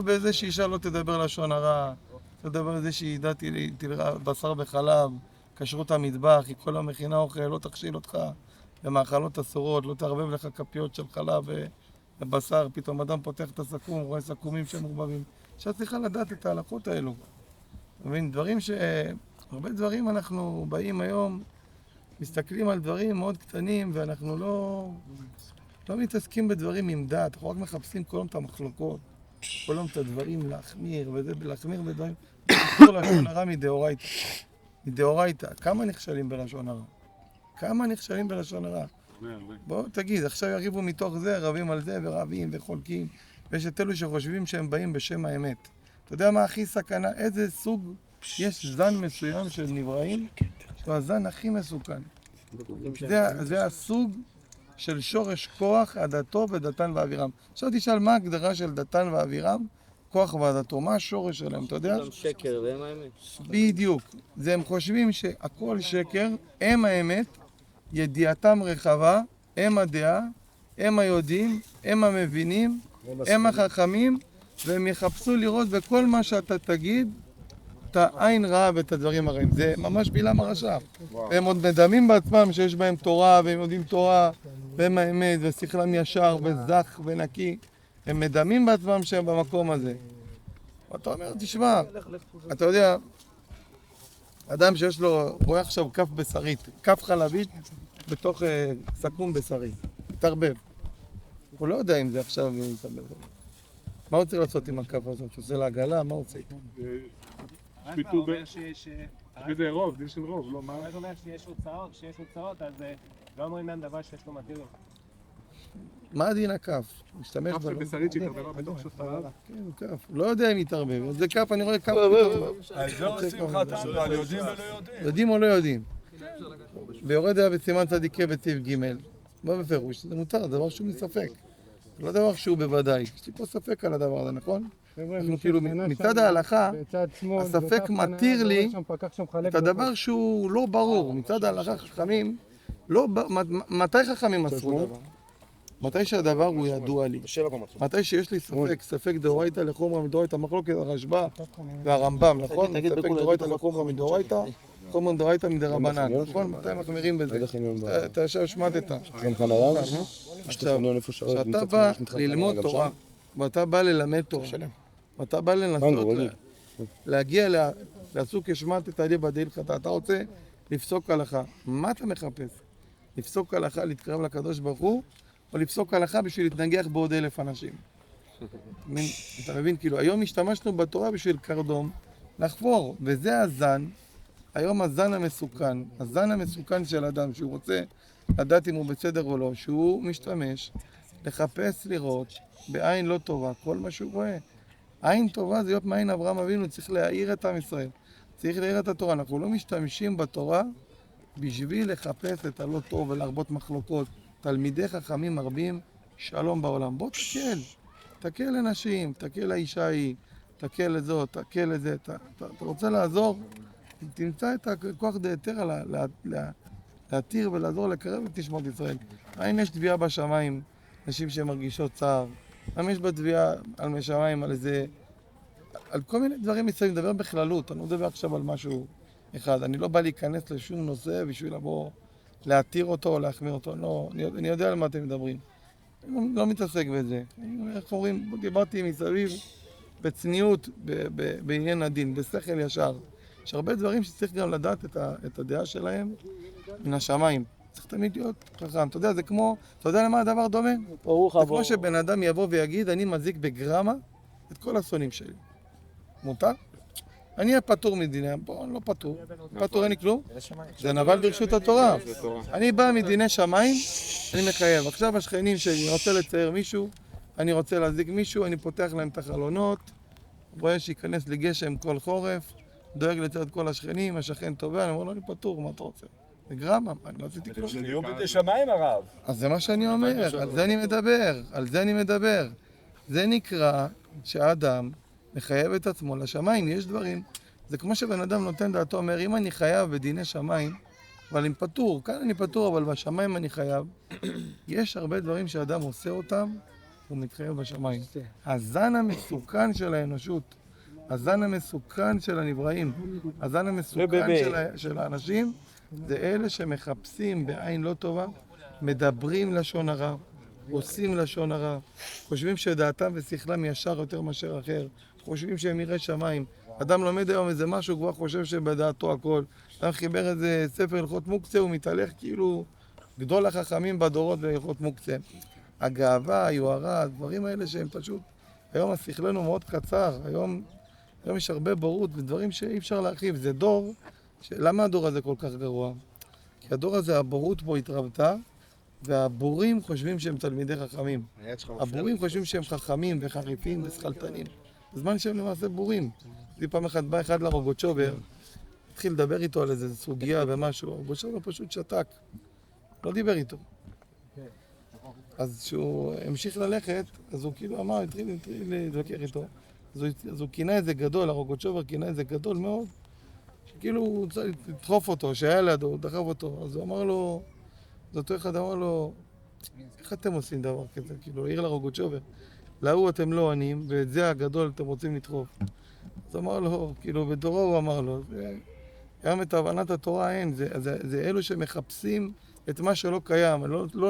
בזה שאישה לא תדבר לשון הרע, תדבר בזה שהיא תלרע בשר וחלב, כשרות המטבח, היא כל המכינה אוכל, לא תכשיל אותך במאכלות אסורות, לא תערבב לך כפיות של חלב ובשר, פתאום אדם פותח את הסכו"ם, רואה סכו"מים שמעורבבים. אישה צריכה לדעת את ההלכות האלו. אתה מבין, הרבה דברים אנחנו באים היום, מסתכלים על דברים מאוד קטנים ואנחנו לא מתעסקים בדברים עם דעת, אנחנו רק מחפשים כל יום את המחלוקות, כל יום את הדברים להחמיר, להחמיר בדברים, להחמיר לשון הרע מדאורייתא. כמה נכשלים בלשון הרע? כמה נכשלים בלשון הרע? בוא תגיד, עכשיו יריבו מתוך זה, רבים על זה ורבים וחולקים, ויש את אלו שחושבים שהם באים בשם האמת. אתה יודע מה הכי סכנה? איזה סוג, יש זן מסוים של נבראים, שהוא הזן הכי מסוכן. זה הסוג של שורש כוח עדתו ודתן ואבירם. עכשיו תשאל מה ההגדרה של דתן ואבירם, כוח ועדתו, מה השורש שלהם, אתה יודע? גם שקר והם האמת. בדיוק. הם חושבים שהכל שקר, הם האמת, ידיעתם רחבה, הם הדעה, הם היודעים, הם המבינים, הם החכמים, והם יחפשו לראות בכל מה שאתה תגיד, את העין רעה ואת הדברים הרעים. זה ממש בלעם הרשע. והם עוד מדמים בעצמם שיש בהם תורה, והם יודעים תורה, והם האמת, ושכלם ישר, וזך ונקי. הם מדמים בעצמם שהם במקום הזה. ואתה אומר, תשמע, אתה יודע, אדם שיש לו, רואה עכשיו כף בשרית, כף חלבית בתוך סכו"ם בשרי, תרבב. הוא לא יודע אם זה עכשיו יתרבב. מה הוא צריך לעשות עם הכף הזאת? שעושה לעגלה? מה הוא צריך? שפיטו זה רוב, זה של רוב, לא מה? זאת אומרת שיש הוצאות, אז לא אומרים להם דבר שיש לו מתירים. מה הדין הכף? משתמש כף של בשרית שהתערבבה בתוך של חלב? כן, כף. לא יודע אם יתערבב. זה כף, אני רואה כף. האזור שמחת על יודעים ולא יודעים. יודעים או לא יודעים. ויורד היה בסימן צדיקה בציב ג' מה בפירוש? זה מותר, זה דבר שהוא מספק. זה לא דבר שהוא בוודאי. יש לי פה ספק על הדבר הזה, נכון? כאילו מצד ההלכה, הספק מתיר לי את הדבר שהוא לא ברור. מצד ההלכה חכמים, מתי חכמים אסרו דבר? מתי שהדבר הוא ידוע לי. מתי שיש לי ספק דאורייתא לחומרא מדאורייתא, מחלוקת הרשב"א והרמב"ם, נכון? ספק דאורייתא לחומרא מדאורייתא, חומרא מדאורייתא מדרבנן, נכון? מתי מחמירים בזה? אתה עכשיו השמטת. עכשיו, כשאתה בא ללמוד תורה, ואתה בא ללמד תורה, ואתה בא לנסות להגיע לעסוק השמטת על ידי הלכתה, אתה רוצה לפסוק הלכה. מה אתה מחפש? לפסוק הלכה, להתקרב לקדוש ברוך הוא, או לפסוק הלכה בשביל להתנגח בעוד 1,000 אנשים. אתה מבין? כאילו, היום השתמשנו בתורה בשביל קרדום, לחפור, וזה הזן, היום הזן המסוכן של אדם, שהוא רוצה לדעת אם הוא בסדר או לא, שהוא משתמש לחפש לראות בעין לא טובה, כל מה שהוא רואה. עין טובה זה להיות מעין אברהם אבינו, צריך להאיר את עם ישראל, צריך להאיר את התורה. אנחנו לא משתמשים בתורה בשביל לחפש את הלא טוב ולהרבות מחלוקות. תלמידי חכמים מרבים שלום בעולם. בוא תקל לנשים, תקל לאישה היא, תקל לזאת, תקל לזה. אתה רוצה לעזור, תמצא את הכוח דהיתרא להתיר ולעזור לקרב את נשמות ישראל. האם יש תביעה בשמיים, נשים שמרגישות צער? האם יש בתביעה על משמיים, על איזה... על כל מיני דברים מסוימים, מדבר בכללות, אני לא מדבר עכשיו על משהו אחד. אני לא בא להיכנס לשום נושא בשביל לבוא להתיר אותו או להחמיר אותו. לא, אני יודע על מה אתם מדברים. אני לא מתעסק בזה. איך אומרים, דיברתי מסביב בצניעות, בעניין הדין, בשכל ישר. יש הרבה דברים שצריך גם לדעת את הדעה שלהם מן השמיים. צריך תמיד להיות חכם. אתה יודע, זה כמו, אתה יודע למה הדבר דומה? זה כמו שבן אדם יבוא ויגיד, אני מזיק בגרמה את כל השונאים שלי. מותר? אני אהיה פטור מדיני, בוא, אני לא פטור. פטור אין לי כלום. זה נבל ברשות התורה. אני בא מדיני שמיים, אני מחייב. עכשיו השכנים שלי, אני רוצה לצייר מישהו, אני רוצה להזיק מישהו, אני פותח להם את החלונות, רואה שיכנס לי גשם כל חורף, דואג לצייר את כל השכנים, השכן טובה, אני אומר לו, אני פטור, מה אתה רוצה? זה גרמה, אני לא עשיתי כלום. זה ליום בידי שמיים הרב. אז זה מה שאני אומר, על זה אני מדבר. זה נקרא שהאדם מחייב את עצמו לשמיים, יש דברים. זה כמו שבן אדם נותן דעתו, אומר, אם אני חייב בדיני שמיים, אבל אני פטור, כאן אני פטור, אבל בשמיים אני חייב. יש הרבה דברים שאדם עושה אותם, הוא מתחייב בשמיים. הזן המסוכן של האנושות, הזן המסוכן של הנבראים, הזן המסוכן של האנשים, זה אלה שמחפשים בעין לא טובה, מדברים לשון הרע, עושים לשון הרע, חושבים שדעתם ושכלם ישר יותר מאשר אחר, חושבים שהם יראי שמיים. אדם לומד היום איזה משהו, כבר חושב שבדעתו הכל. אדם חיבר איזה ספר הלכות מוקצה, הוא מתהלך כאילו גדול החכמים בדורות בהלכות מוקצה. הגאווה, היוהרה, הדברים האלה שהם פשוט, היום השכלנו מאוד קצר, היום יש הרבה בורות ודברים שאי אפשר להרחיב. זה דור, למה הדור הזה כל כך גרוע? כי הדור הזה, הבורות בו התרבתה, והבורים חושבים שהם תלמידי חכמים. הבורים חושבים שהם חכמים וחריפים ושכלתנים. בזמן שהם למעשה בורים. זה פעם אחת בא אחד לרוגוצ'ובר, התחיל לדבר איתו על איזה סוגיה ומשהו, רוגוצ'ובר פשוט שתק, לא דיבר איתו. אז כשהוא המשיך ללכת, אז הוא כאילו אמר, התחיל להתווכח איתו. אז הוא כינה איזה גדול, הרוגוצ'ובר כינה איזה גדול מאוד, שכאילו הוא צריך לדחוף אותו, שהיה לידו, הוא דחף אותו. אז הוא אמר לו, אז אותו אחד אמר לו, איך אתם עושים דבר כזה? כאילו, העיר לרוגוצ'ובר. להוא אתם לא עונים, ואת זה הגדול אתם רוצים לדחוף. אז אמר לו, כאילו, בדורו הוא אמר לו, גם את הבנת התורה אין, זה אלו שמחפשים את מה שלא קיים,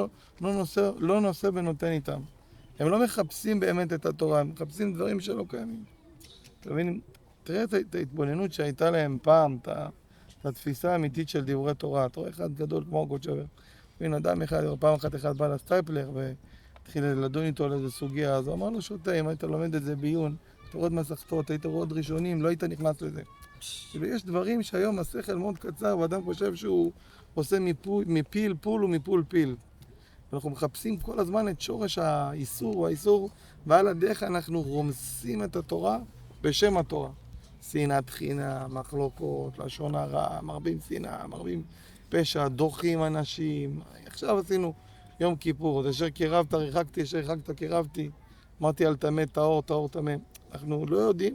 לא נושא ונותן איתם. הם לא מחפשים באמת את התורה, הם מחפשים דברים שלא קיימים. אתה מבין? תראה את ההתבוננות שהייתה להם פעם, את התפיסה האמיתית של דברי תורה. אתה רואה אחד גדול כמו רוגוצ'ובר. הנה, אדם אחד, פעם אחת בא לסטייפלר והתחיל לדון איתו על איזו סוגיה, אז הוא אמר לו שוטה, אם היית לומד את זה בעיון, היית רואה מסכתות, היית רואה עוד ראשונים, לא היית נכנס לזה. כאילו, יש דברים שהיום השכל מאוד קצר, ואדם חושב שהוא עושה מפיל פול ומפול פיל. אנחנו מחפשים כל הזמן את שורש האיסור, ועל הדרך אנחנו רומסים את התורה בשם התורה. שנאת חינם, מחלוקות, לשון הרע, מרבים שנאה, מרבים פשע, דוחים אנשים. עכשיו עשינו יום כיפור, אשר קירבת ריחקתי, אשר ריחקת קירבתי. אמרתי על טמא טהור, טהור טמא. אנחנו לא יודעים,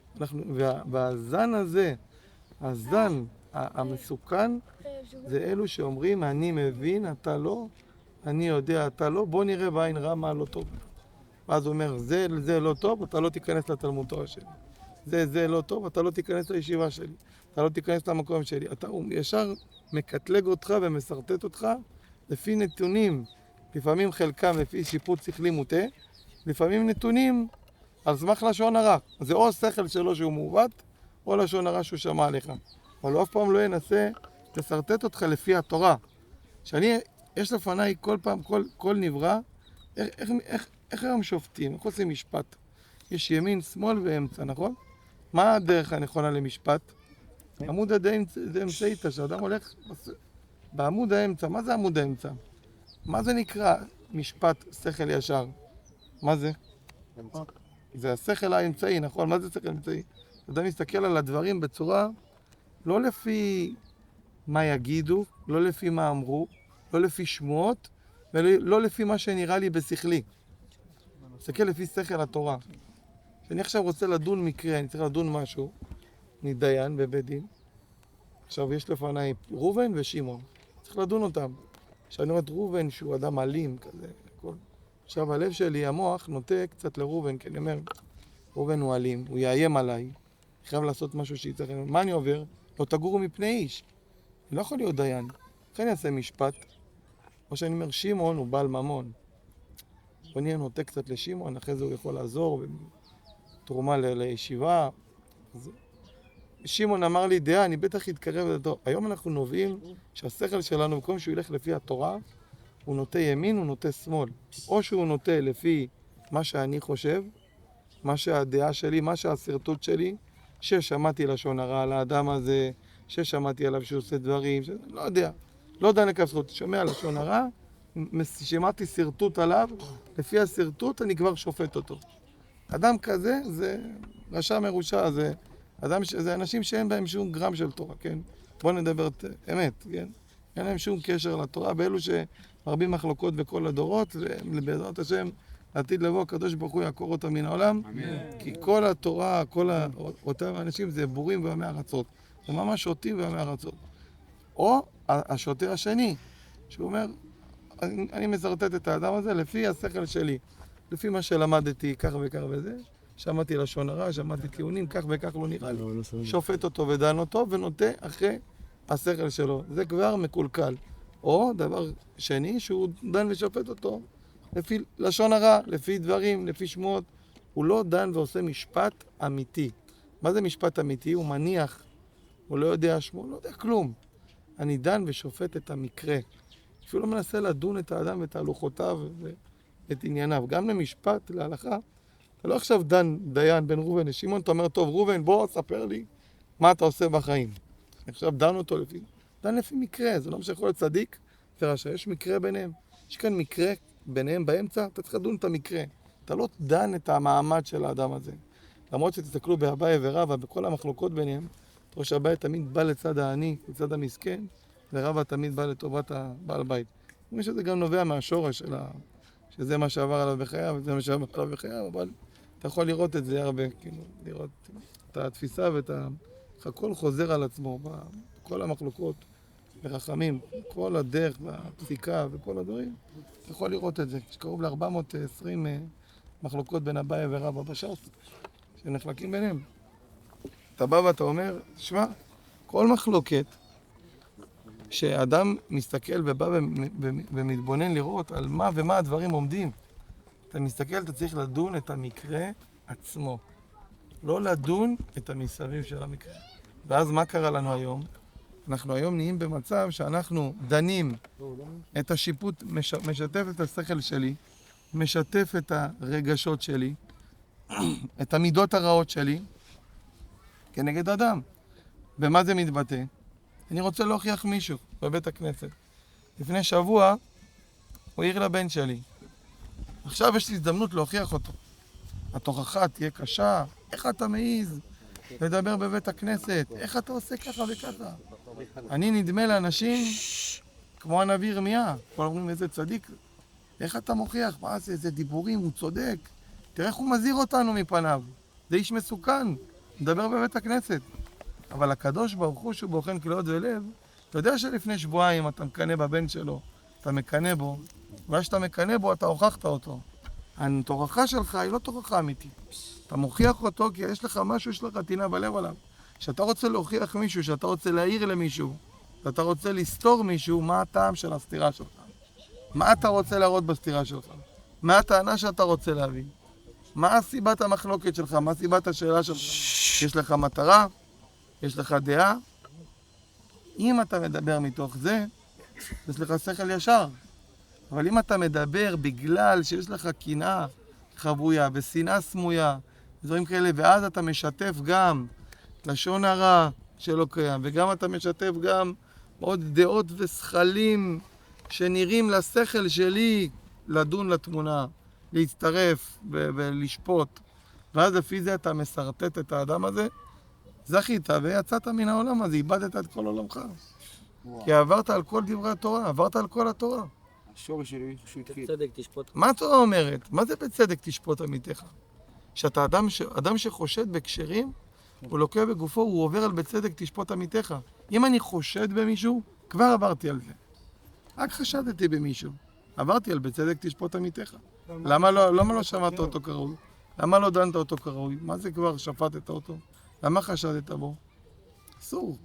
והזן הזה, הזן המסוכן, זה אלו שאומרים, אני מבין, אתה לא, אני יודע, אתה לא, בוא נראה בעין רע מה לא טוב. ואז הוא אומר, זה לא טוב, אתה לא תיכנס לתלמוד תורה שלי. זה לא טוב, אתה לא תיכנס לישיבה שלי. אתה לא תיכנס למקום שלי. הוא ישר מקטלג אותך ומסרטט אותך לפי נתונים, לפעמים חלקם לפי שיפוט שכלי מוטה, לפעמים נתונים על סמך לשון הרע. זה או שכל שלו שהוא מעוות, או לשון הרע שהוא שמע עליך. אבל הוא אף פעם לא ינסה לסרטט אותך לפי התורה. יש לפניי כל פעם, כל נברא, איך היום שופטים? איך עושים משפט? יש ימין, שמאל ואמצע, נכון? מה הדרך הנכונה למשפט? עמוד האמצעית, שאדם הולך בעמוד האמצע. מה זה עמוד האמצע? מה זה נקרא משפט שכל ישר? מה זה? זה השכל האמצעי, נכון? מה זה שכל אמצעי? אדם מסתכל על הדברים בצורה לא לפי מה יגידו, לא לפי מה אמרו, לא לפי שמועות, ולא לפי מה שנראה לי בשכלי. מסתכל לפי שכל התורה. כשאני עכשיו רוצה לדון מקרה, אני צריך לדון משהו, אני דיין בבית דין. עכשיו יש לפניי ראובן ושמעון. צריך לדון אותם. כשאני רואה את ראובן שהוא אדם אלים כזה, הכל. עכשיו הלב שלי, המוח, נוטה קצת לראובן, כי אני אומר, ראובן הוא אלים, הוא יאיים עליי, אני חייב לעשות משהו שיצטרך. מה אני עובר? לא תגורו מפני איש. אני לא יכול להיות דיין. לכן אני אעשה משפט. או שאני אומר, שמעון הוא בעל ממון. אני נוטה קצת לשמעון, אחרי זה הוא יכול לעזור בתרומה לישיבה. שמעון אמר לי דעה, אני בטח אתקרב לדעתו. היום אנחנו נובעים שהשכל שלנו, במקום שהוא ילך לפי התורה, הוא נוטה ימין, הוא נוטה שמאל. או שהוא נוטה לפי מה שאני חושב, מה שהדעה שלי, מה שהסרטוט שלי, ששמעתי לשון הרע על האדם הזה, ששמעתי עליו שהוא עושה דברים, לא יודע. לא יודע לקפסות, שומע לשון הרע, שמעתי סרטוט עליו, לפי הסרטוט אני כבר שופט אותו. אדם כזה זה רשע מרושע, זה אנשים שאין בהם שום גרם של תורה, כן? בואו נדבר אמת, כן? אין להם שום קשר לתורה, באלו שמרבים מחלוקות בכל הדורות, ובעזרת השם, לעתיד לבוא, הקדוש ברוך הוא יעקור אותם מן העולם, כי כל התורה, אותם האנשים זה בורים ועמי ארצות. זה ממש שוטים ועמי ארצות. או השוטר השני, שהוא אומר, אני מסרטט את האדם הזה לפי השכל שלי. לפי מה שלמדתי, כך וכך וזה, שמעתי לשון הרע, שמעתי טיעונים, כך וכך לא נראה לי. שופט אותו ודן אותו ונוטה אחרי השכל שלו. זה כבר מקולקל. או דבר שני, שהוא דן ושופט אותו לפי לשון הרע, לפי דברים, לפי שמועות. הוא לא דן ועושה משפט אמיתי. מה זה משפט אמיתי? הוא מניח, הוא לא יודע שמו, לא יודע כלום. אני דן ושופט את המקרה. אפילו לא מנסה לדון את האדם ואת הלוחותיו ואת ענייניו. גם למשפט, להלכה, אתה לא עכשיו דיין בין ראובן לשמעון, אתה אומר, טוב, ראובן, בוא, ספר לי מה אתה עושה בחיים. עכשיו דן אותו דן לפי מקרה, זה לא משהו יכול להיות צדיק ורשע, יש מקרה ביניהם. יש כאן מקרה ביניהם באמצע, אתה צריך לדון את המקרה. אתה לא דן את המעמד של האדם הזה. למרות שתסתכלו באביי ורבא, בכל המחלוקות ביניהם, תראו שאביי תמיד בא לצד העני, לצד המסכן, ורבא תמיד בא לטובת הבעל בית. אני חושב שזה גם נובע מהשורש שזה מה שעבר עליו בחייו, וזה מה שעבר עליו בחייו, אבל אתה יכול לראות את זה הרבה, כאילו, לראות את התפיסה הכל חוזר על עצמו, בכל המחלוקות, וחכמים, כל הדרך והפסיקה וכל הדברים, אתה יכול לראות את זה. יש קרוב ל-420 מחלוקות בין אביי ורבא בש"ס, שנחלקים ביניהם. אתה בא ואתה אומר, תשמע, כל מחלוקת שאדם מסתכל ובא ומתבונן לראות על מה ומה הדברים עומדים, אתה מסתכל, אתה צריך לדון את המקרה עצמו. לא לדון את המסביב של המקרה. ואז מה קרה לנו היום? אנחנו היום נהיים במצב שאנחנו דנים את השיפוט, משתף את השכל שלי, משתף את הרגשות שלי, את המידות הרעות שלי, כנגד אדם. במה זה מתבטא? אני רוצה להוכיח מישהו בבית הכנסת. לפני שבוע הוא העיר לבן שלי. עכשיו יש לי הזדמנות להוכיח אותו. התוכחה תהיה קשה, איך אתה מעיז לדבר בבית הכנסת? איך אתה עושה ככה וככה? אני נדמה לאנשים כמו הנביא ירמיה, כל אומרים איזה צדיק, איך אתה מוכיח? מה זה, איזה דיבורים, הוא צודק. תראה איך הוא מזהיר אותנו מפניו. זה איש מסוכן, מדבר בבית הכנסת. אבל הקדוש ברוך הוא שהוא בוחן כליות ולב, אתה יודע שלפני שבועיים אתה מקנא בבן שלו, אתה מקנא בו, ואולי שאתה מקנא בו אתה הוכחת אותו. התוכחה שלך היא לא תוכחה אמיתית. אתה מוכיח אותו כי יש לך משהו, יש לך טינה בלב עליו. שאתה רוצה להוכיח מישהו, שאתה רוצה להעיר למישהו, שאתה רוצה לסתור מישהו, מה הטעם של הסתירה שלך? מה אתה רוצה להראות בסתירה שלך? מה הטענה שאתה רוצה להביא? מה הסיבת המחלוקת שלך? מה סיבת השאלה שלך? יש לך מטרה? יש לך דעה? אם אתה מדבר מתוך זה, יש לך שכל ישר. אבל אם אתה מדבר בגלל שיש לך קנאה חבויה ושנאה סמויה, דברים כאלה, ואז אתה משתף גם לשון הרע שלא קיים, וגם אתה משתף גם עוד דעות ושכלים שנראים לשכל שלי לדון לתמונה, להצטרף ולשפוט, ואז לפי זה אתה מסרטט את האדם הזה, זכית ויצאת מן העולם הזה, איבדת את כל עולמך. כי עברת על כל דברי התורה, עברת על כל התורה. השורש שלי שהוא התחיל. בצדק תשפוט. מה התורה אומרת? מה זה בצדק תשפוט עמיתך? שאתה אדם שחושד בקשרים, הוא לוקה בגופו, הוא עובר על בצדק תשפוט עמיתך. אם אני חושד במישהו, כבר עברתי על זה. רק חשדתי במישהו. עברתי על בצדק תשפוט עמיתך. למה לא שמעת אותו כראוי? למה לא דנת אותו כראוי? מה זה כבר שפטת אותו? למה חשדת בו? אסור.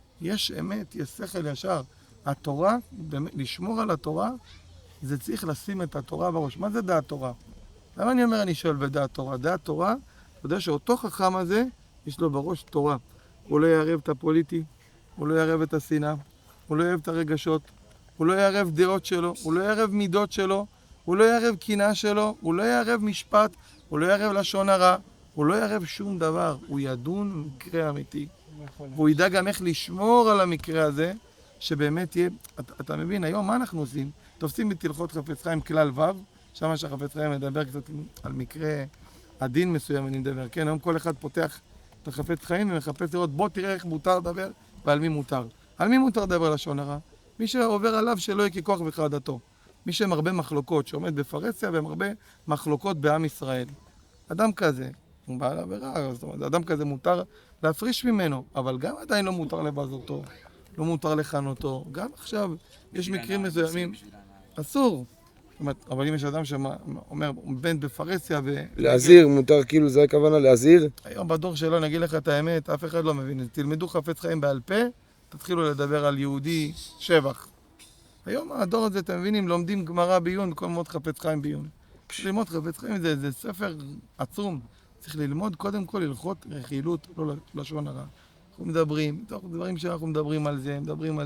יש אמת, יש שכל ישר. התורה, לשמור על התורה, זה צריך לשים את התורה בראש. מה זה דעת תורה? למה אני אומר אני שואל בדעת תורה? דעת תורה, אתה יודע שאותו חכם הזה, יש לו בראש תורה. הוא לא יערב את הפוליטי, הוא לא יערב את השנאה, הוא לא יערב את הרגשות, הוא לא יערב דעות שלו, הוא לא יערב מידות שלו, הוא לא יערב קנאה שלו, הוא לא יערב משפט, הוא לא יערב לשון הרע, הוא לא יערב שום דבר, הוא ידון מקרה אמיתי. והוא ידע גם איך לשמור על המקרה הזה, שבאמת יהיה, אתה מבין, היום מה אנחנו עושים? תופסים בתלכות חפץ חיים כלל ו', שם שהחפץ חיים מדבר קצת על מקרה הדין מסוים, אני מדבר, כן? היום כל אחד פותח את החפץ חיים ומחפש לראות, בוא תראה איך מותר לדבר ועל מי מותר. על מי מותר לדבר לשון הרע? מי שעובר עליו שלא יהיה ככוח וחרדתו. מי שמרבה מחלוקות, שעומד בפרהסיה ומרבה מחלוקות בעם ישראל. אדם כזה, הוא בעל עבירה, זאת אומרת, אדם כזה מותר להפריש ממנו, אבל גם עדיין לא מותר לבזותו, לא מותר לכנותו. גם עכשיו יש מקרים מסוימים, אסור. זאת אומרת, אבל אם יש אדם שאומר, בן בפרהסיה להזהיר, מותר כאילו, זה הכוונה, להזהיר? היום בדור שלו, אני אגיד לך את האמת, אף אחד לא מבין. תלמדו חפץ חיים בעל פה, תתחילו לדבר על יהודי שבח. היום הדור הזה, אתם מבינים, לומדים גמרא בעיון, במקום ללמוד חפץ חיים בעיון. ללמוד חפץ חיים זה ספר עצום. צריך ללמוד קודם כל הלכות רכילות, לא לשון הרע. אנחנו מדברים, מתוך דברים שאנחנו מדברים על זה.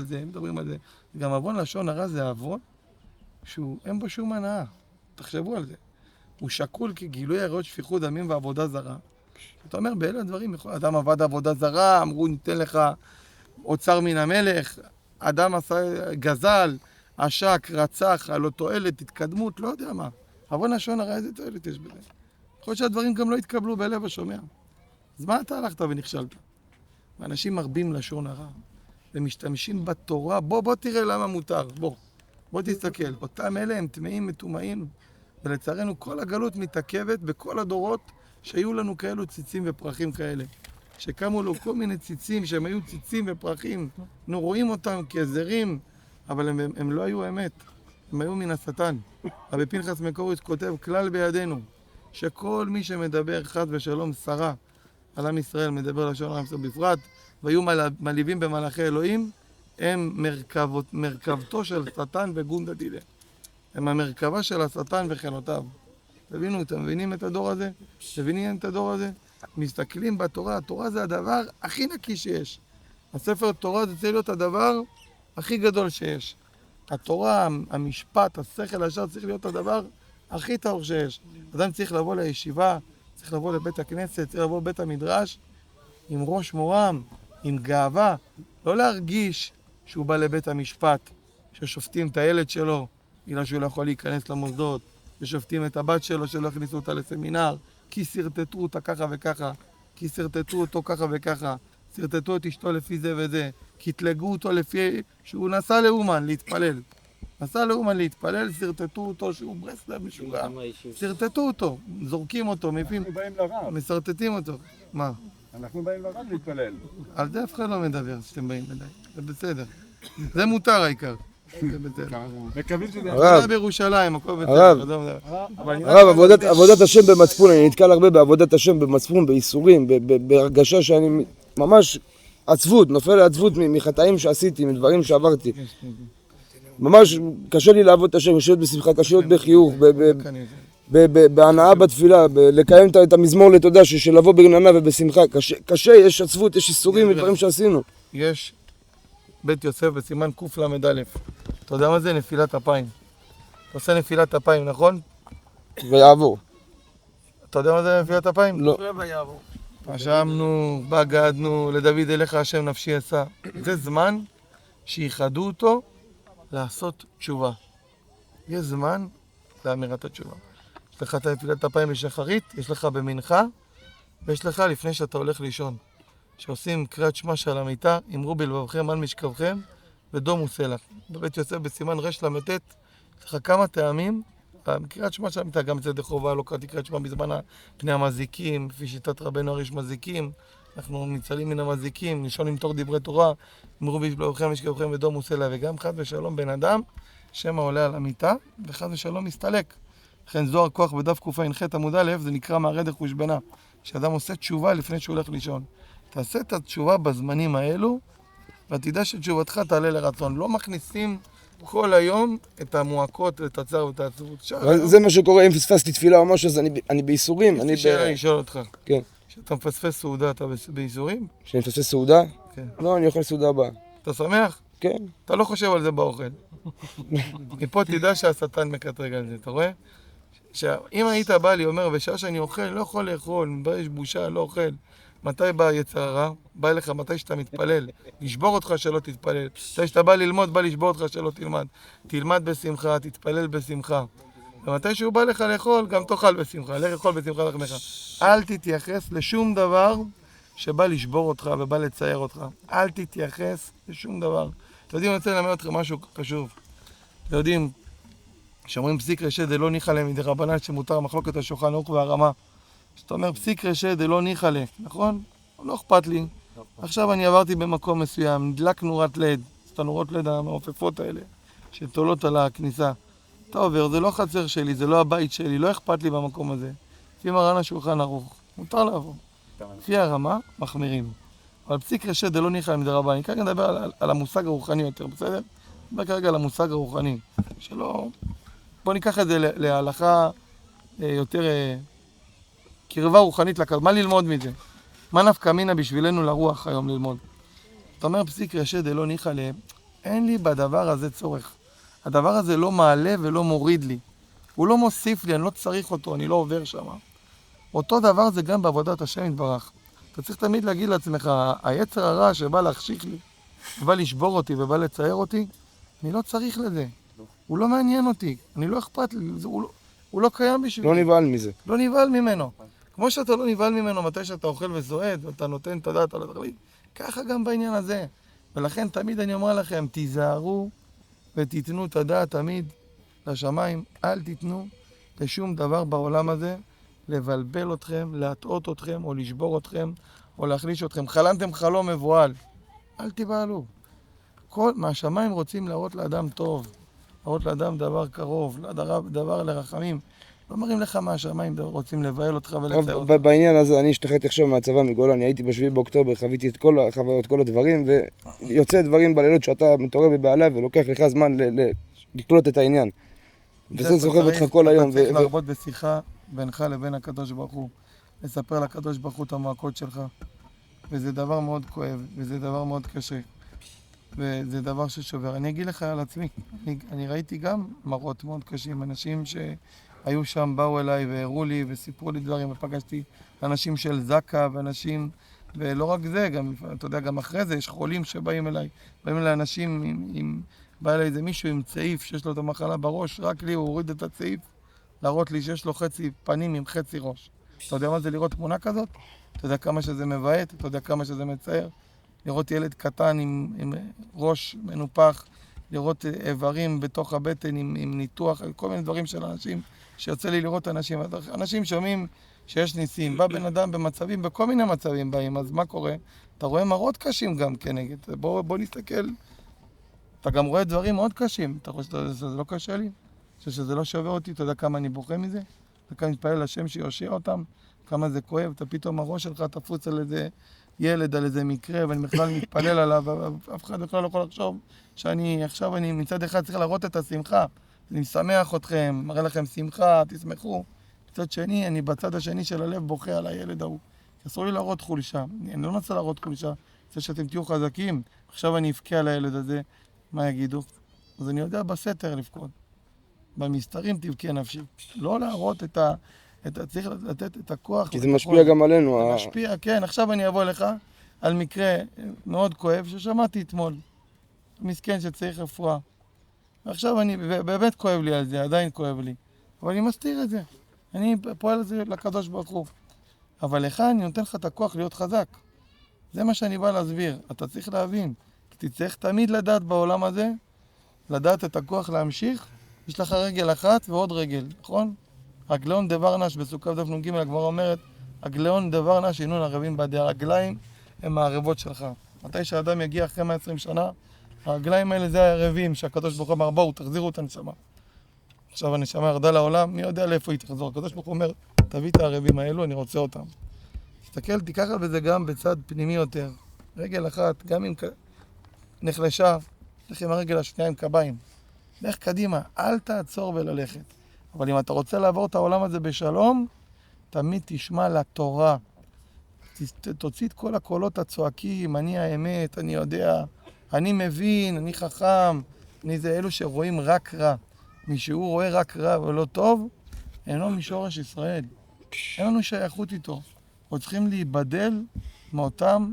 גם עוון לשון הרע זה עוון אין בו שום הנאה. תחשבו על זה. הוא שקול כגילוי עריות שפיכות דמים ועבודה זרה. אתה אומר, באלה הדברים, אדם עבד עבודה זרה, אמרו ניתן לך אוצר מן המלך, אדם עשה גזל, עשק, רצח, על אותו תועלת, התקדמות, לא יודע מה. עוון לשון הרע, איזה תועלת יש בזה? יכול להיות שהדברים גם לא יתקבלו בלב השומע. אז מה אתה הלכת ונכשלת? ואנשים מרבים לשון הרע, ומשתמשים בתורה, בוא תראה למה מותר, בוא תסתכל. אותם אלה הם טמאים, מטומאים, ולצערנו כל הגלות מתעכבת בכל הדורות שהיו לנו כאלו ציצים ופרחים כאלה. שקמו לו כל מיני ציצים שהם היו ציצים ופרחים, אנחנו רואים אותם כזרים, אבל הם לא היו אמת, הם היו מן השטן. רבי פנחס מקוריץ כותב כלל בידינו, שכל מי שמדבר חס ושלום שרה על עם ישראל, מדבר לשון הרע בפרט, והיו מלהיבים במלאכי אלוהים, הם מרכבתו של שטן וגונדה דילה. הם המרכבה של השטן וחנותיו. תבינו, אתם מבינים את הדור הזה? מבינים את הדור הזה? מסתכלים בתורה, התורה זה הדבר הכי נקי שיש. הספר תורה זה צריך להיות הדבר הכי גדול שיש. התורה, המשפט, השכל הישר צריך להיות הדבר הכי טהור שיש. אדם צריך לבוא לישיבה, צריך לבוא לבית הכנסת, צריך לבוא לבית המדרש עם ראש מורם, עם גאווה, לא להרגיש שהוא בא לבית המשפט, ששופטים את הילד שלו בגלל שהוא לא יכול להיכנס למוסדות, ששופטים את הבת שלו שלא הכניסו אותה לסמינר, כי סרטטו אותה ככה וככה, כי סרטטו אותו ככה וככה, סרטטו את אשתו לפי זה וזה, כי תלגו אותו לפי שהוא נסע לאומן להתפלל. נסע לאומן להתפלל, סרטטו אותו שהוא ברסלב משוגע. סרטטו אותו, זורקים אותו, אנחנו באים לרב. מסרטטים אותו. מה? אנחנו באים לרב להתפלל. על זה אף אחד לא מדבר שאתם באים אליי, זה בסדר. זה מותר העיקר. זה בסדר. מקווים שזה... זה בירושלים, הכל בסדר. הרב, עבודת השם במצפון, אני נתקל הרבה בעבודת השם במצפון, בייסורים, בהרגשה שאני ממש עצבות, נופל לעצבות מחטאים שעשיתי, מדברים שעברתי. ממש קשה לי לעבוד את השם, לשבת בשמחה, קשה להיות בחיוך, בהנאה בתפילה, לקיים את המזמור לתודה, של לבוא ברננה ובשמחה. קשה, יש עצבות, יש איסורים ודברים שעשינו. יש בית יוסף בסימן קל"א. אתה יודע מה זה? נפילת אפיים. אתה עושה נפילת אפיים, נכון? ויעבור. אתה יודע מה זה נפילת אפיים? לא. אשמנו, בגדנו, לדוד אליך השם נפשי אשא. זה זמן שייחדו אותו לעשות תשובה. יש זמן לאמירת התשובה. יש לך את נפילת אפיים בשחרית, יש לך במנחה, ויש לך לפני שאתה הולך לישון. שעושים קריאת שמע של המיטה, אמרו בלבבכם על משכבכם, ודומו סלע. בבית יוסף בסימן רל"ט, יש לך כמה טעמים, קריאת שמע של המיטה, גם צדק חובה, לא קראתי קריאת שמע בזמן פני המזיקים, לפי שיטת רבנו הראש מזיקים, אנחנו ניצלים מן המזיקים, לישון עם תור דברי תורה, אמרו בלבבכם משכבכם ודומו סלע, וגם חד ושלום בן אדם, שמא עולה על המיטה, וחד ושלום מסתלק. לכן זוהר כוח בדף קע"ח עמוד א', זה נקרא מערה דחושבנה, שאדם עושה תשובה לפני שהוא הולך לישון. תעשה את התשובה בזמנים האלו, ותדע שתשובתך תעלה לרצון. לא מכניסים כל היום את המועקות, את הצער ואת העצבות. זה מה שקורה, אם פספסתי תפילה או משהו, אז אני בייסורים. יש לי שאלה לשאול אותך. כן. כשאתה מפספס סעודה, אתה בייסורים? כשאני מפספס סעודה? כן. לא, אני אוכל סעודה הבאה. אתה שמח? כן. אתה לא חושב על זה באוכל. מפה תדע שהשטן מקטרג על זה, אתה רואה? אם היית בא לי, אומר, בשעה שאני אוכל, לא יכול לאכול, יש בושה, לא אוכל. מתי בא היצר הרע? בא אליך מתי שאתה מתפלל, לשבור אותך שלא תתפלל. מתי שאתה בא ללמוד, בא לשבור אותך שלא תלמד. תלמד בשמחה, תתפלל בשמחה. ומתי שהוא בא לך לאכול, גם תאכל בשמחה. לך לאכול בשמחה לחמך. אל תתייחס לשום דבר שבא לשבור אותך ובא לצייר אותך. אל תתייחס לשום דבר. אתם יודעים, אני רוצה ללמד אתכם משהו חשוב. אתם יודעים, שאומרים פסיק רשת דלא ניחא ליה מדרבנן שמותר מחלוקת השולחן ערוך והרמה. שאתה אומר פסיק רשת דלא ניחא ליה, נכון? לא אכפת לי. עכשיו אני עברתי במקום מסוים, נדלק נורת לד, את הנורות לד המעופפות האלה, שתולות על הכניסה. אתה עובר, זה לא חצר שלי, זה לא הבית שלי, לא אכפת לי במקום הזה. לפי מרן השולחן ערוך, מותר לעבור. לפי הרמה, מחמירים. אבל פסיק רשת זה לא ניחא מדרבנן. אני כרגע מדבר על המושג הרוחני יותר, בסדר? אני מדבר כרגע על המושג הרוחני. שלא... בוא ניקח את זה להלכה יותר קרבה רוחנית לקדוש. מה ללמוד מזה? מה נפקא מינה בשבילנו לרוח היום ללמוד? אתה אומר פסיק רשת זה לא ניחא להם. אין לי בדבר הזה צורך. הדבר הזה לא מעלה ולא מוריד לי. הוא לא מוסיף לי, אני לא צריך אותו, אני לא עובר שם. אותו דבר זה גם בעבודת השם יתברך. אתה צריך תמיד להגיד לעצמך, היצר הרע שבא להחשיך לי, שבא לשבור אותי ובא לצייר אותי, אני לא צריך לזה. הוא לא מעניין אותי, אני לא אכפת לי, הוא לא קיים בשבילי. לא נבהל מזה. לא נבהל ממנו. כמו שאתה לא נבהל ממנו מתי שאתה אוכל וזועד ואתה נותן את הדעת על התכלית, ככה גם בעניין הזה. ולכן תמיד אני אומר לכם, תיזהרו ותיתנו את הדעת תמיד לשמיים, אל תיתנו לשום דבר בעולם הזה לבלבל אתכם, להטעות אתכם או לשבור אתכם או להחליש אתכם. חלמתם חלום מבועל, אל תבעלו. מהשמיים רוצים להראות לאדם טוב, להראות לאדם דבר קרוב, דבר לרחמים. לא מראים לך מהשמיים רוצים לבעל אותך ולצייר אותך. בעניין הזה אני השתחררתי עכשיו מהצבא מגולני, הייתי ב7 באוקטובר, חוויתי את כל החוויות, כל הדברים, ויוצא דברים בלילות שאתה מתעורר בבעלה ולוקח לך זמן לקלוט את העניין. וזה זוכר אותך כל היום. אתה צריך להרבות בשיחה בינך לבין הקדוש ברוך הוא, לספר לקדוש ברוך הוא את המועקות שלך, וזה דבר מאוד כואב, וזה דבר מאוד קשה, וזה דבר ששובר. אני אגיד לך על עצמי, אני ראיתי גם מראות מאוד קשים, אנשים שהיו שם באו אליי והראו לי וסיפרו לי דברים, ופגשתי אנשים של זקה ואנשים, ולא רק זה, גם, אתה יודע, גם אחרי זה יש חולים שבאים אליי, באים אליי אנשים בא אליי איזה מישהו עם צעיף שיש לו את המחלה בראש, רק לי הוא הוריד את הצעיף, להראות לי שיש לו חצי פנים עם חצי ראש. אתה יודע מה זה לראות תמונה כזאת? אתה יודע כמה שזה מבעט, אתה יודע כמה שזה מצער? לראות ילד קטן עם ראש מנופח, לראות איברים בתוך הבטן עם ניתוח, כל מיני דברים של אנשים, שיוצא לי לראות אנשים. אנשים שומעים שיש ניסים, בא בן אדם במצבים, בכל מיני מצבים באים, אז מה קורה? אתה רואה מראות קשים גם כנגד, בוא נסתכל. אתה גם רואה דברים מאוד קשים, אתה חושב שזה לא קשה לי? שזה לא שווה אותי, אתה יודע כמה אני בוכה מזה? אתה כאן מתפלל לשם שיושיע אותם, כמה זה כואב, אתה פתאום הראש שלך תפוץ על איזה ילד, על איזה מקרה, ואני בכלל מתפלל עליו, אף אחד בכלל לא יכול לחשוב עכשיו אני מצד אחד צריך להראות את השמחה, אני משמח אתכם, מראה לכם שמחה, תשמחו. מצד שני, אני בצד השני של הלב בוכה על הילד ההוא. אסור לי להראות חולשה, אני לא רוצה להראות חולשה, זה שאתם תהיו חזקים, עכשיו אני אבכה על הילד הזה, מה יגידו? אז אני יודע בסתר לבכות. במסתרים תבכה נפשי. לא להראות צריך לתת את הכוח. כי זה משפיע גם עלינו. זה משפיע, כן. עכשיו אני אבוא לך על מקרה מאוד כואב ששמעתי אתמול. מסכן שצריך רפואה. ועכשיו באמת כואב לי על זה, עדיין כואב לי. אבל אני מסתיר את זה. אני פועל על זה לקדוש ברוך הוא. אבל לך אני נותן לך את הכוח להיות חזק. זה מה שאני בא להסביר. אתה צריך להבין. כי תצטרך תמיד לדעת בעולם הזה, לדעת את הכוח להמשיך. יש לך רגל אחת ועוד רגל, נכון? הגלאון דבר נש, בסוכה דף נ"ג הגמרא אומרת, הגלאון דבר נש אינון ערבים בידי, הרגליים הם הערבות שלך. מתי שהאדם יגיע אחרי 120 שנה, הרגליים האלה זה הערבים שהקדוש ברוך הוא אמר, בואו, תחזירו את הנשמה. עכשיו הנשמה ירדה לעולם, מי יודע לאיפה היא תחזור? הקדוש ברוך הוא אומר, תביא את הערבים האלו, אני רוצה אותם. תסתכל, תיקח על זה גם בצד פנימי יותר. רגל אחת, גם אם נחלשה, לך עם הרגל השנייה עם קביים. לך קדימה, אל תעצור וללכת. אבל אם אתה רוצה לעבור את העולם הזה בשלום, תמיד תשמע לתורה. תוציא את כל הקולות הצועקים, אני האמת, אני יודע, אני מבין, אני חכם, אני זה אלו שרואים רק רע. מי שהוא רואה רק רע ולא טוב, אינו משורש ישראל. אין לנו שייכות איתו. אנחנו צריכים להיבדל מאותם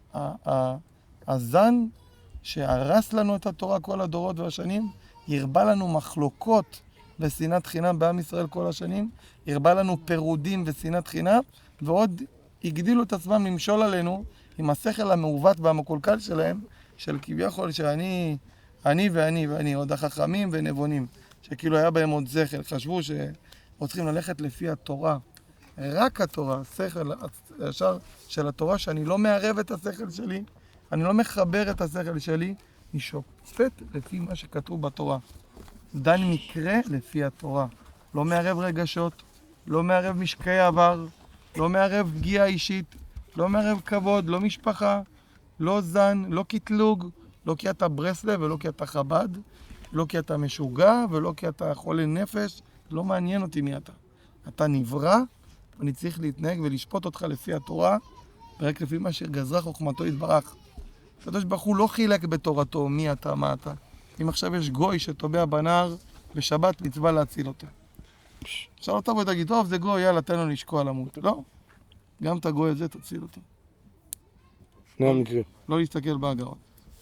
הזן שהרס לנו את התורה כל הדורות והשנים, ירבה לנו מחלוקות ושנאת חינם בעם ישראל כל השנים, ירבה לנו פירודים ושנאת חינם, ועוד הגדילו את עצמם למשול עלינו עם השכל המעוות והמקולקל שלהם, של כביכול שאני ואני, עוד החכמים ונבונים, שכאילו היה בהם עוד שכל, חשבו שצריכים ללכת לפי התורה, רק התורה, השכל הישר של התורה, שאני לא מערב את השכל שלי, אני לא מחבר את השכל שלי, אני שופט לפי מה שכתוב בתורה. דן מקרה לפי התורה. לא מערב רגשות, לא מערב משקעי עבר, לא מערב פגיעה אישית, לא מערב כבוד, לא משפחה, לא זן, לא קטלוג, לא כי אתה ברסלב ולא כי אתה חב"ד, לא כי אתה משוגע ולא כי אתה חולה נפש, לא מעניין אותי מי אתה. אתה נברא, ואני צריך להתנהג ולשפוט אותך לפי התורה, ורק לפי מה שגזרה חוכמתו יתברך. הקדוש ברוך הוא לא חילק בתורתו מי אתה, מה אתה. אם עכשיו יש גוי שטובע בנהר, בשבת מצווה להציל אותו. עכשיו לא תבוא ותגיד, טוב, זה גוי, יאללה, תן לו לשקוע למות. לא. גם את הגוי הזה תציל אותו. לא המקרה. לא להסתכל בהגאות.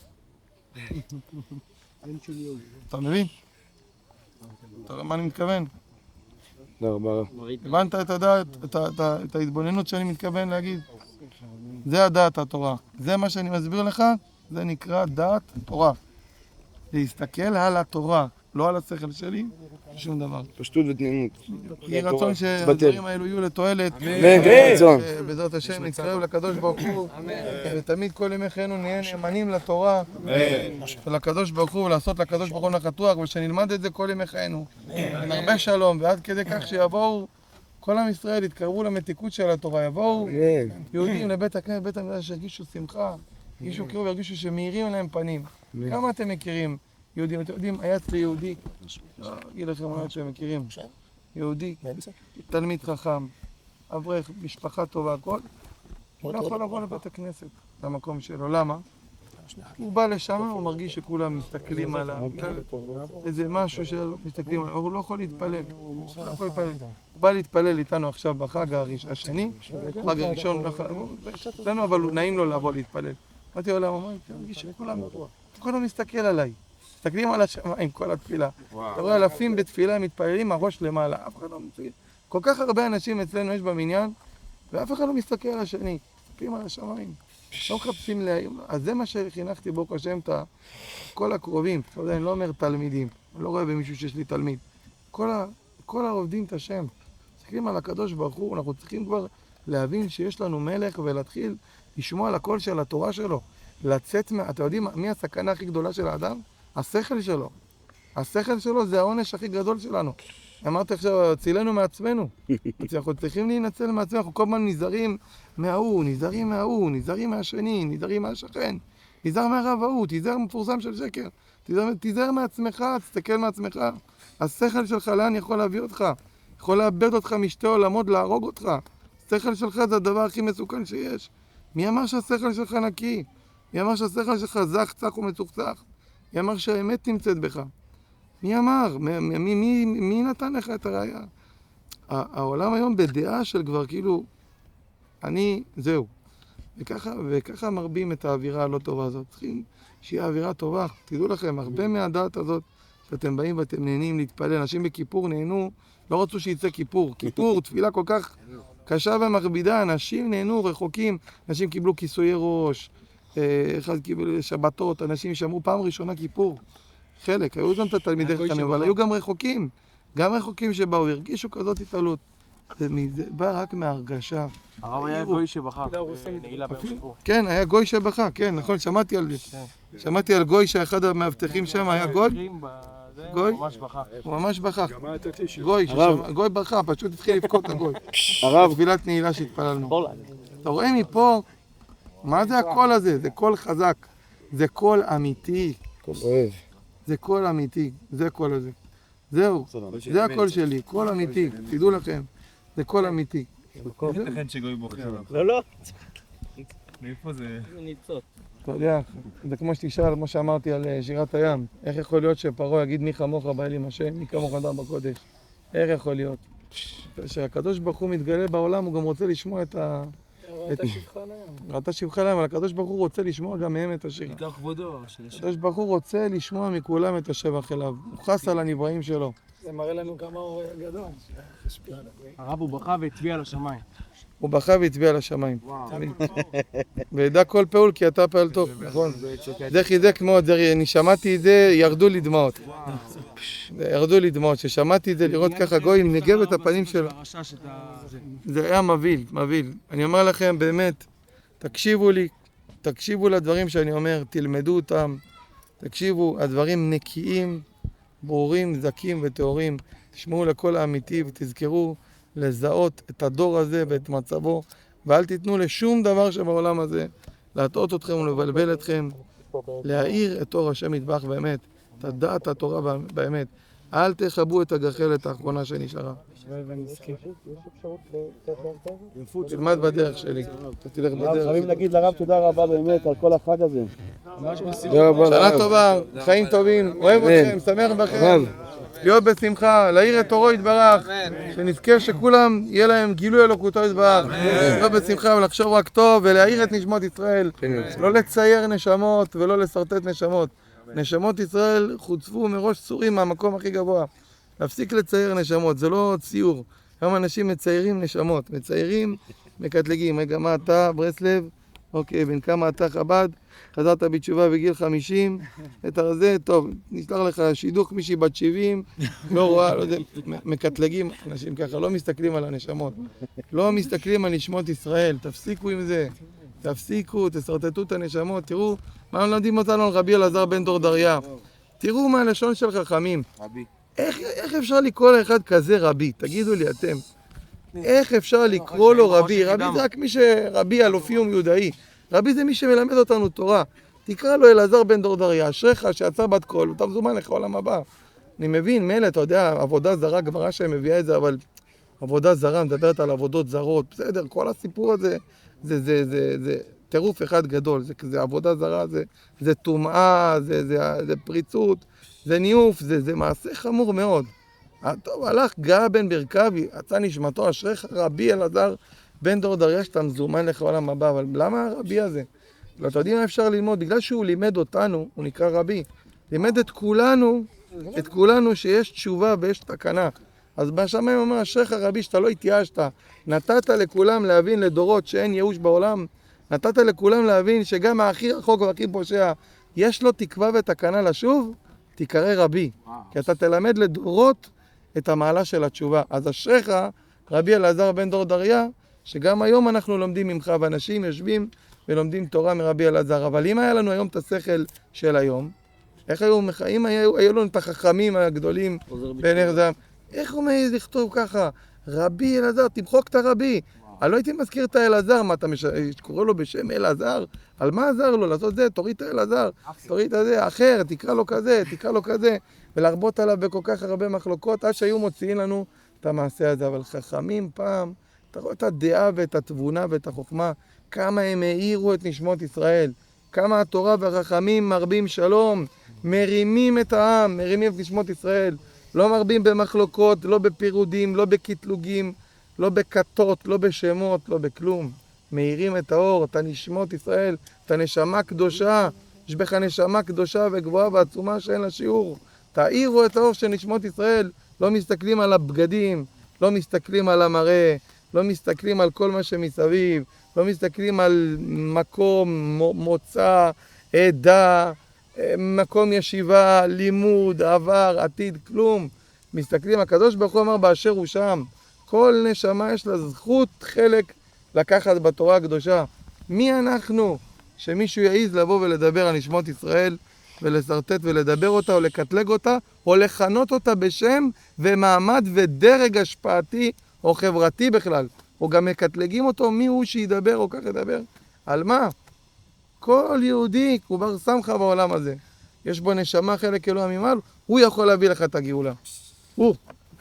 אתה מבין? אתה רואה מה אני מתכוון? תודה רבה הרב. הבנת את הדעת, את ההתבוננות שאני מתכוון להגיד? זה הדעת התורה. זה מה שאני מסביר לך, זה נקרא דעת תורה. להסתכל על התורה, לא על השכל שלי, שום דבר. פשטות ותמימות. יהי רצון שהדברים האלו יהיו לתועלת. רצון. בעזרת השם נתקרב לקדוש ברוך הוא, ותמיד כל ימי חיינו נהיה נאמנים לתורה ולקדוש ברוך הוא, ולעשות לקדוש ברוך הוא נחת רוח, ושנלמד את זה כל ימי חיינו. ונרבה שלום, ועד כדי כך שיבואו כל עם ישראל, יתקרבו למתיקות של התורה, יבואו יהודים לבית הכנסת, בית המקדש, שירגישו שמחה, ירגישו קירוב, ירגישו שמאירים להם פנים. כמה אתם מכירים יהודים? אתם יודעים, היה אצלי יהודי, אגיד לכם מה שאתם מכירים, יהודי, תלמיד חכם, אברך, משפחה טובה, הכל, הוא לא יכול לבוא לבית הכנסת, למקום שלו. למה? הוא בא לשם, הוא מרגיש שכולם מסתכלים עליו, איזה משהו שמסתכלים עליו, הוא לא יכול להתפלל. הוא בא להתפלל איתנו עכשיו בחג השני, חג הראשון, אבל נעים לו לבוא להתפלל. אמרתי לו, למה? אמרתי, אני מרגיש שכולם מסתכל עליי. מסתכלים על השמיים, כל התפילה. אתה רואה אלפים בתפילה, מתפללים, הראש למעלה, אף אחד לא מסתכל. כל כך הרבה אנשים אצלנו יש במניין, ואף אחד לא מסתכל על השני. מסתכלים על השמיים. לא מחפשים להעיר. אז זה מה שחינכתי ברוך השם את כל הקרובים. אתה יודע, אני לא אומר תלמידים. אני לא רואה במישהו שיש לי תלמיד. כל העובדים את השם. מסתכלים על הקדוש ברוך הוא, אנחנו צריכים כבר להבין שיש לנו מלך ולהתחיל לשמוע על הקול של התורה שלו. לצאת אתם יודעים מי הסכנה הכי גדולה של האדם? השכל שלו. השכל שלו זה העונש הכי גדול שלנו. אמרתי עכשיו, צילנו מעצמנו. אנחנו צריכים להינצל מעצמנו, אנחנו כל הזמן נזהרים מההוא, נזהרים מההוא, נזהרים מהשני, נזהרים מהשכן, נזהר מהרב ההוא, תיזהר מפורסם של שקר, תיזהר מעצמך, תסתכל מעצמך. השכל שלך לאן יכול להביא אותך? יכול לאבד אותך משתי עולמות, להרוג אותך. השכל שלך זה הדבר הכי מסוכן שיש. מי אמר שהשכל שלך נקי? מי אמר שהשכל שלך זך, צח ומצוחצח? מי אמר שהאמת נמצאת בך? מי אמר? מי נתן לך את הראייה? העולם היום בדעה של כבר כאילו, זהו. וככה מרבים את האווירה הלא טובה הזאת. צריכים שיהיה אווירה טובה. תדעו לכם, הרבה מהדעת הזאת שאתם באים ואתם נהנים להתפלל. אנשים בכיפור נהנו, לא רצו שיצא כיפור. כיפור, תפילה כל כך קשה ומכבידה. אנשים נהנו רחוקים. אנשים קיבלו כיסויי ראש. אחד קיבל שבתות. אנשים שמעו פעם ראשונה כיפור. חלק, היו גם את התלמידי חכמים, אבל היו גם רחוקים. גם רחוקים שבאו, הרגישו כזאת התעלות. זה בא רק מההרגשה. הרב היה גוי שבכה, נעילה בסיפור. כן, היה גוי שבכה, כן, נכון, שמעתי על זה. שמעתי על גוי שאחד המאבטחים שם היה גוי. גוי? הוא ממש בכה. גוי בכה, פשוט התחיל לבכות הגוי. הרב, תפילת נעילה שהתפללנו. אתה רואה מפה, מה זה הקול הזה? זה קול חזק. זה קול אמיתי. קול אוהב. זה קול אמיתי, זה קול הזה. זהו, זה הקול שלי, קול אמיתי, תדעו לכם, זה קול אמיתי. לכן שגוי בוחר. לא. מאיפה זה? אתה יודע, זה כמו שתשאל, כמו שאמרתי על שירת הים, איך יכול להיות שפרעה יגיד מי כמוך באל עם השם, מי כמוך דם בקודש? איך יכול להיות? כשהקדוש ברוך הוא מתגלה בעולם, הוא גם רוצה לשמוע את ה... ראתה שבחה להם, אבל הקדוש ברוך הוא רוצה לשמוע גם מהם את השיר. בעיקר כבודו. הקדוש ברוך הוא רוצה לשמוע מכולם את השבח אליו. הוא חס על הנבראים שלו. זה מראה לנו כמה הוא גדול. הרב הוא בכה והצביע על השמיים. הוא בכה והצביע על השמיים. וידע כל פעול כי אתה פעל טוב, נכון? זה חיזק מאוד, אני שמעתי את זה, ירדו לי דמעות. ירדו לי דמעות, ששמעתי את זה, לראות ככה גוי ניגב את הפנים שלו. זה היה מבהיל, מבהיל. אני אומר לכם, באמת, תקשיבו לי, תקשיבו לדברים שאני אומר, תלמדו אותם, תקשיבו, הדברים נקיים, ברורים, זכים וטהורים. תשמעו לקול האמיתי ותזכרו לזהות את הדור הזה ואת מצבו, ואל תיתנו לשום דבר שבעולם הזה להטעות אתכם ולבלבל אתכם, להאיר את אור השם יתברך באמת, את הדעת התורה באמת. אל תכבו את הגחלת האחרונה שנשארה. תלמד בדרך שלי, אתה תלך בדרך. חייבים להגיד לרב תודה רבה באמת על כל החג הזה. תודה רבה שנה לרב. טובה, חיים טובים, אוהב אתכם, שמח בכם. להיות בשמחה, להאיר את אורו יתברך, שנזכה שכולם יהיה להם גילוי אלוקותו יתברך, להיות בשמחה ולחשוב רק טוב ולהאיר את נשמות ישראל, לא לצייר נשמות ולא לסרטט נשמות. נשמות ישראל חוצפו מראש צורים מהמקום הכי גבוה. להפסיק לצייר נשמות, זה לא ציור. היום אנשים מציירים נשמות, מציירים, מקטלגים. רגע, מה אתה, ברסלב? אוקיי, בן כמה אתה חב"ד? חזרת בתשובה בגיל 50, את הרזה, טוב, נשלח לך שידוך מישהי בת 70, לא רואה, לא יודע, מקטלגים אנשים ככה, לא מסתכלים על הנשמות, לא מסתכלים על נשמות ישראל, תפסיקו עם זה, תפסיקו, תסרטטו את הנשמות, תראו מה מלמדים אותנו על רבי אלעזר בן דורדריה, תראו מה הלשון של חכמים, איך אפשר לקרוא לאחד כזה רבי, תגידו לי אתם, איך אפשר לקרוא לו רבי, רבי זה רק מי שרבי על אופיום יהודאי, רבי זה מי שמלמד אותנו תורה. תקרא לו אלעזר בן דורדריה, אשריך שיצא בת קול, אתה מזומן לך עולם הבא. אני מבין, מילא, אתה יודע, עבודה זרה, גמרא שמביאה את זה, אבל עבודה זרה מדברת על עבודות זרות. בסדר, כל הסיפור הזה, זה טירוף אחד גדול. זה עבודה זרה, זה טומאה, זה פריצות, זה ניאוף, זה מעשה חמור מאוד. טוב, הלך גאה בן ברכבי, יצא נשמתו, אשריך רבי אלעזר בן דורדריה שאתה מזומן לך עולם הבא, אבל למה הרבי הזה? לא, אתה יודעים מה אפשר ללמוד? בגלל שהוא לימד אותנו, הוא נקרא רבי. לימד את כולנו שיש תשובה ויש תקנה. אז בשמיים אומר, אשריך רבי שאתה לא התייאשת, נתת לכולם להבין לדורות שאין ייאוש בעולם, נתת לכולם להבין שגם הכי רחוק והכי פושע, יש לו תקווה ותקנה לשוב, תיקרא רבי. כי אתה תלמד לדורות את המעלה של התשובה. אז אשריך רבי אלעזר בן דורדריה, שגם היום אנחנו לומדים ממך, ואנשים יושבים ולומדים תורה מרבי אלעזר. אבל אם היה לנו היום את השכל של היום, איך אם היו לנו את החכמים הגדולים, איך הוא מעז לכתוב ככה? רבי אלעזר, תמחוק את הרבי. אני לא הייתי מזכיר את האלעזר, מה אתה קורא לו בשם אלעזר? על מה עזר לו? לעשות זה, תוריד את האלעזר, תוריד את זה, אחר, תקרא לו כזה, ולהרבות עליו בכל כך הרבה מחלוקות, עד שהיו מוציאים לנו את המעשה הזה. אבל חכמים פעם, אתה רואה את הדעה ואת התבונה ואת החוכמה, כמה הם העירו את נשמות ישראל, כמה התורה והחכמים מרבים שלום, מרימים את העם, מרימים את נשמות ישראל, לא מרבים במחלוקות, לא בפירודים, לא בקטלוגים, לא בכתות, לא בשמות, לא בכלום. מאירים את האור, את הנשמות ישראל, את הנשמה קדושה, יש בך נשמה קדושה וגבוהה ועצומה שאין לה שיעור. תאירו את האור של נשמות ישראל, לא מסתכלים על הבגדים, לא מסתכלים על המראה, לא מסתכלים על כל מה שמסביב, לא מסתכלים על מקום, מוצא, עדה, מקום ישיבה, לימוד, עבר, עתיד, כלום. מסתכלים, הקדוש ברוך הוא אמר באשר הוא שם. כל נשמה יש לה זכות חלק לקחת בתורה הקדושה. מי אנחנו שמישהו יעיז לבוא ולדבר על נשמות ישראל ולסרטט ולדבר אותה או לקטלג אותה או לכנות אותה בשם ומעמד ודרג השפעתי או חברתי בכלל, או גם מקטלגים אותו מי הוא שידבר או כך ידבר. על מה? כל יהודי הוא בר סמכה בעולם הזה. יש בו נשמה חלק אלוה ממעל, הוא יכול להביא לך את הגאולה. הוא.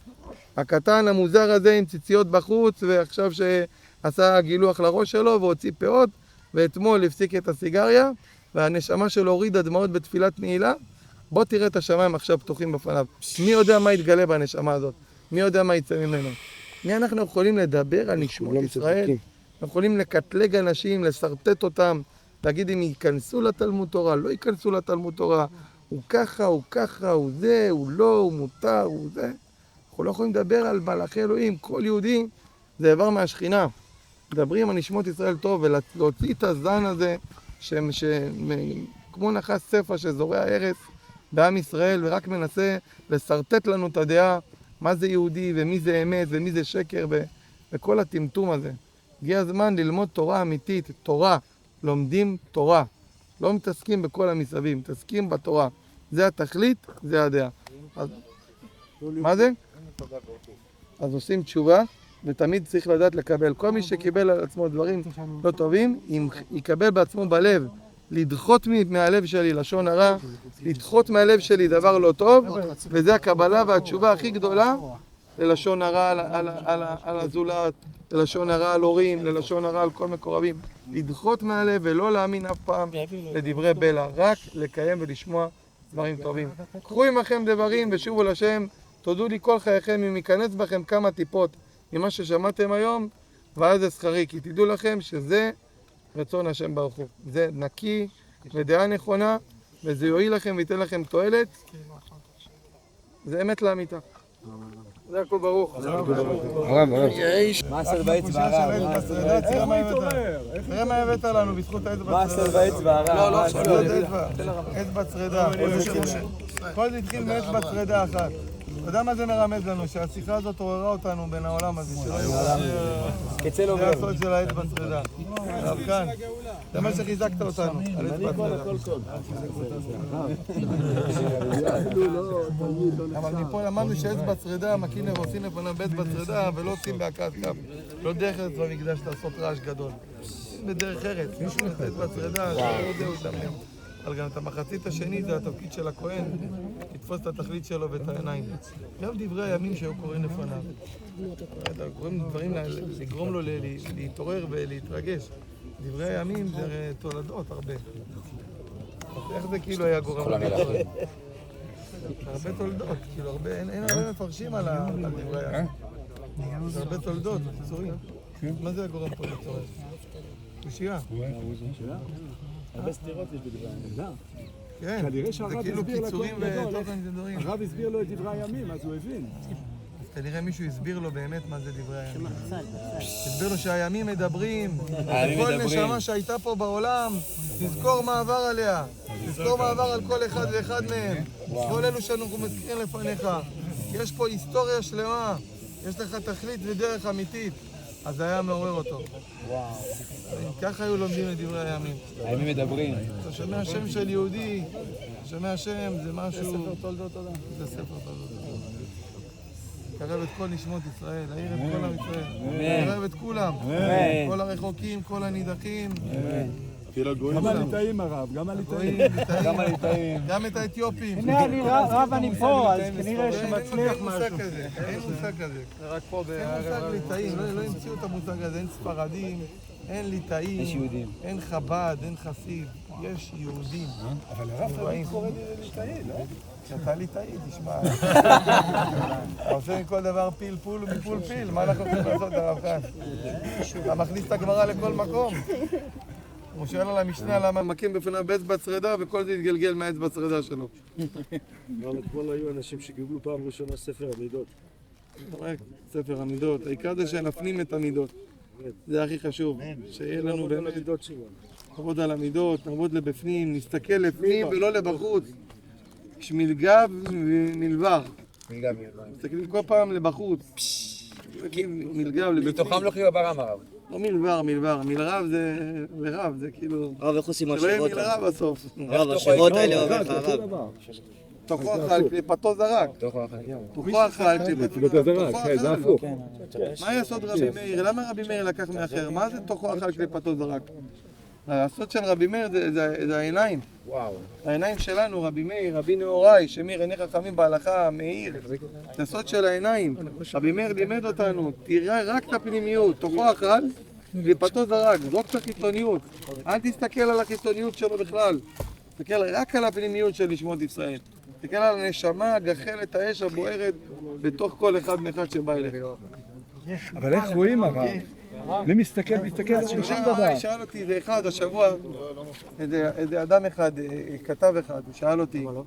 הקטן המוזר הזה עם ציציות בחוץ, ועכשיו שעשה גילוח לראש שלו והוציא פאות, ואתמול הפסיק את הסיגריה, והנשמה שלו הורידה דמעות בתפילת נעילה. בוא תראה את השמיים עכשיו פתוחים בפניו. מי יודע מה יתגלה בנשמה הזאת? מי יודע מה יצא ממנו? מי אנחנו יכולים לדבר על נשמות ישראל? אנחנו יכולים לקטלג אנשים, לסרטט אותם, להגיד אם ייכנסו לתלמוד תורה, לא ייכנסו לתלמוד תורה, הוא ככה, הוא ככה, הוא זה, הוא לא, הוא מותר, הוא זה. אנחנו לא יכולים לדבר על מלאכי אלוהים, כל יהודי זה איבר מהשכינה. מדברים על נשמות ישראל טוב ולהוציא את הזן הזה, כמו נחש ספר שזורע הרס בעם ישראל ורק מנסה לסרטט לנו את הדעה, מה זה יהודי ומי זה אמת ומי זה שקר וכל הטמטום הזה. הגיע הזמן ללמוד תורה אמיתית, תורה, לומדים תורה. לא מתעסקים בכל המסביב, מתעסקים בתורה. זה התכלית, זה הדעה. מה זה? אז עושים תשובה, ותמיד צריך לדעת לקבל. כל מי שקיבל על עצמו דברים לא טובים, אם יקבל בעצמו בלב, לדחות מהלב שלי לשון הרע, לדחות מהלב שלי דבר לא טוב, וזה הקבלה והתשובה הכי גדולה ללשון הרע על הזולת, ללשון הרע על הורים, ללשון הרע על כל מקורבים. לדחות מהלב ולא להאמין אף פעם לדברי בלע, רק לקיים ולשמוע דברים טובים. קחו עמכם דברים ושובו לשם, תודו לי כל חייכם אם ייכנס בכם כמה טיפות ממה ששמעתם היום, ואז זה שכרי, כי תדעו לכם שזה רצון השם ברוך הוא. זה נקי ודעה נכונה, וזה יועיל לכם וייתן לכם תועלת. זה אמת לאמיתה. זה הכל ברוך. מעשר באצבע הרב. תראה מה הבאת לנו בזכות האצבע מעשר באצבע הרב. לא, אצבע צרדה. כל זה התחיל מאצבע צרדה אחת. אתה יודע מה זה מרמז לנו? שהשיחה הזאת עוררה אותנו בין העולם הזה. קצל זה עובר. הסוד של האצבע צרדה. הרב כאן, זה מה שחיזקת אותנו, על אצבע צרדה. אבל מפה למדנו שאצבע צרדה, מקינר עושים לפניו באצבע צרדה ולא עושים בהקעת כף. לא דרך ארץ במקדש לעשות רעש גדול. בדרך ארץ, מישהו נעשה אצבע צרדה, לא יודע, הוא יתאמן. אבל גם את המחצית השני זה התפקיד של הכהן, לתפוס את התכלית שלו ואת העיניים. גם דברי הימים שהיו קוראים לפניו. קוראים דברים לגרום לו להתעורר ולהתרגש. דברי הימים זה תולדות הרבה. איך זה כאילו היה גורם להתעורר? הרבה תולדות, כאילו הרבה, אין הרבה מפרשים על דברי הימים. זה הרבה תולדות, קיצורים. מה זה הגורם פה להתעורר? קושייה. הרבה סתירות יש בדברי הימים. כן, זה כאילו קיצורים ותוכן גדולים. הרב הסביר לו את דברי הימים, אז הוא הבין. אז כנראה מישהו הסביר לו באמת מה זה דברי הימים. הסביר לו שהימים מדברים, כל נשמה שהייתה פה בעולם, תזכור מה עבר עליה, תזכור מה עבר על כל אחד ואחד מהם. כל אלו שאנחנו מזכירים לפניך. יש פה היסטוריה שלמה, יש לך תכלית ודרך אמיתית. אז זה היה מעורר אותו. וואו. ככה היו לומדים את דברי הימים. הימים מדברים. אתה שומע שם של יהודי, אתה שומע שם, זה משהו... זה ספר תולדות אדם. זה ספר תולדות אדם. קרב את כל נשמות ישראל, להעיר את כל עם ישראל. קרב את כולם. כל הרחוקים, כל הנידחים. גם הליטאים הרב, גם הליטאים. גם את האתיופים. הנה אני רב, אני פה, אז כנראה שמצליח משהו. אין מושג כזה. רק פה אין מושג ליטאים, לא המציאו את המושג הזה, אין ספרדים, אין ליטאים, אין חב"ד, אין חסיד, יש יהודים. אבל הרב תמיד קורא לי ליטאי, לא? כשאתה ליטאי, תשמע. אתה עושה מכל דבר פיל פול ומפול פיל, מה אנחנו יכולים לעשות הרב כאן? אתה מכניס את הגמרא לכל מקום. הוא שואל על המשנה למה מכים בפניו באצבע צרדה וכל זה יתגלגל מהאצבע צרדה שלו. גם אתמול היו אנשים שקיבלו פעם ראשונה ספר המידות. ספר המידות, העיקר זה שנפנים את המידות. זה הכי חשוב, שיהיה לנו באמת נעבוד על המידות, נעבוד לבפנים, נסתכל לפנים ולא לבחוץ. כשמלגב ומלבר. מסתכלים כל פעם לבחוץ. מלגב לבפנים. מתוכם לוקחים ברם הרב. לא מלבר, מלרב זה לרב, זה כאילו... הרב, איך עושים שלא יהיה השירות? מלרב בסוף. הרב, השירות האלה עובר לך הרב. תוכו אכל, קליפתו זרק. תוכו אכל, קליפתו זרק. זה הפוך. מה יסוד רבי מאיר? למה רבי מאיר לקח מאחר? מה זה תוכו אכל, קליפתו זרק? הסוד של רבי מאיר זה העיניים. העיניים שלנו, רבי מאיר, רבי נאורי, שמיר עיני חכמים בהלכה, מאיר. זה הסוד של העיניים. רבי מאיר לימד אותנו, תראה רק את הפנימיות, תוכו אכל, קליפתו זרק, זרוק את החיצוניות. אל תסתכל על החיצוניות שלו בכלל. תסתכל רק על הפנימיות של נשמות ישראל. תסתכל על הנשמה, גחלת האש הבוערת בתוך כל אחד מאחד שבא אליך. אבל איך רואים הרב? מי מסתכל על שום דבר. שאל אותי, זה אחד, השבוע, איזה אדם אחד, כתב אחד, הוא שאל אותי, מה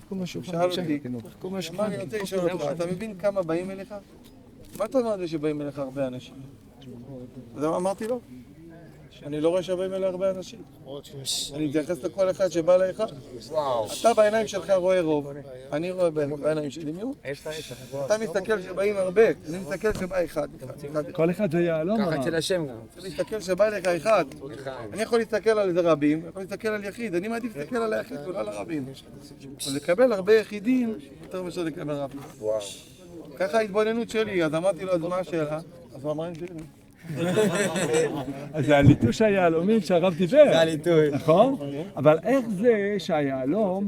אני רוצה לשאול אותך, אתה מבין כמה באים אליך? מה אתה אומר על זה שבאים אליך הרבה אנשים? אתה יודע מה אמרתי לו? אני לא רואה שבאים אליי הרבה אנשים. אני מתייחס לכל אחד שבא לאחד. אתה בעיניים שלך רואה רוב, אני רואה בעיניים שלי מיעוט. אתה מסתכל שבאים הרבה, אני מסתכל שבא אחד. כל אחד זה יהלום. ככה אצל השם גם. אני מסתכל שבא לך אחד. אני יכול להסתכל על איזה רבים, אני יכול להסתכל על יחיד. אני מעדיף להסתכל על היחיד ולא על הרבים. לקבל הרבה יחידים, יותר מאשר לקבל רבים. ככה ההתבוננות שלי, אז אמרתי לו, אז מה השאלה? אז הוא אמר לי שלי. אז זה הליטוש היהלומים שהרב דיבר. זה הליטוש. נכון? אבל איך זה שהיהלום,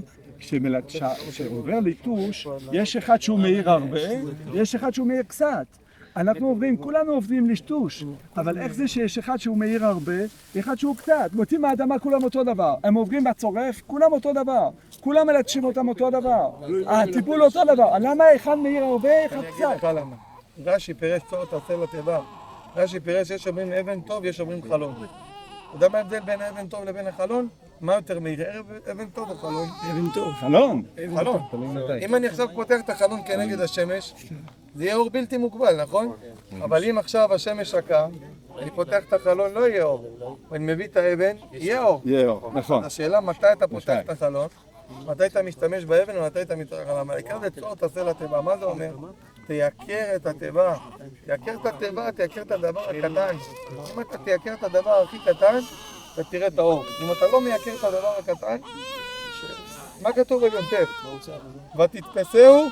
כשעובר ליטוש, יש אחד שהוא מאיר הרבה, יש אחד שהוא מאיר קצת. אנחנו עוברים, כולנו עובדים ליטוש, אבל איך זה שיש אחד שהוא מאיר הרבה, אחד שהוא קצת, מוצאים מהאדמה כולם אותו דבר, הם עוברים בצורף, כולם אותו דבר, כולם מלטשים אותם אותו דבר, הטיפול אותו דבר, למה אחד מאיר הרבה, אחד קצת? אני אגיד לך למה. רש"י פירש צור תעשה לתיבה. רש"י פירש יש אומרים אבן טוב, יש אומרים חלון. אתה יודע מה ההבדל בין האבן טוב לבין החלון? מה יותר מאיר, אבן טוב או חלון? אבן טוב. חלון. חלון. אם אני עכשיו פותח את החלון כנגד השמש, זה יהיה אור בלתי מוגבל, נכון? אבל אם עכשיו השמש שקעה, אני פותח את החלון, לא יהיה אור. ואני מביא את האבן, יהיה אור. יהיה אור, נכון. השאלה מתי אתה פותח את החלון, מתי אתה משתמש באבן ומתי אתה מתרחב על העיקר זה צור תעשה לתיבה. מה זה אומר? תייקר את התיבה. תייקר את התיבה, תייקר את הדבר הקטן. אם אתה תייקר את הדבר הכי קטן, אתה תראה את האור. אם אתה לא מייקר את הדבר הקטן, מה כתוב על יוסף? ותתפסהו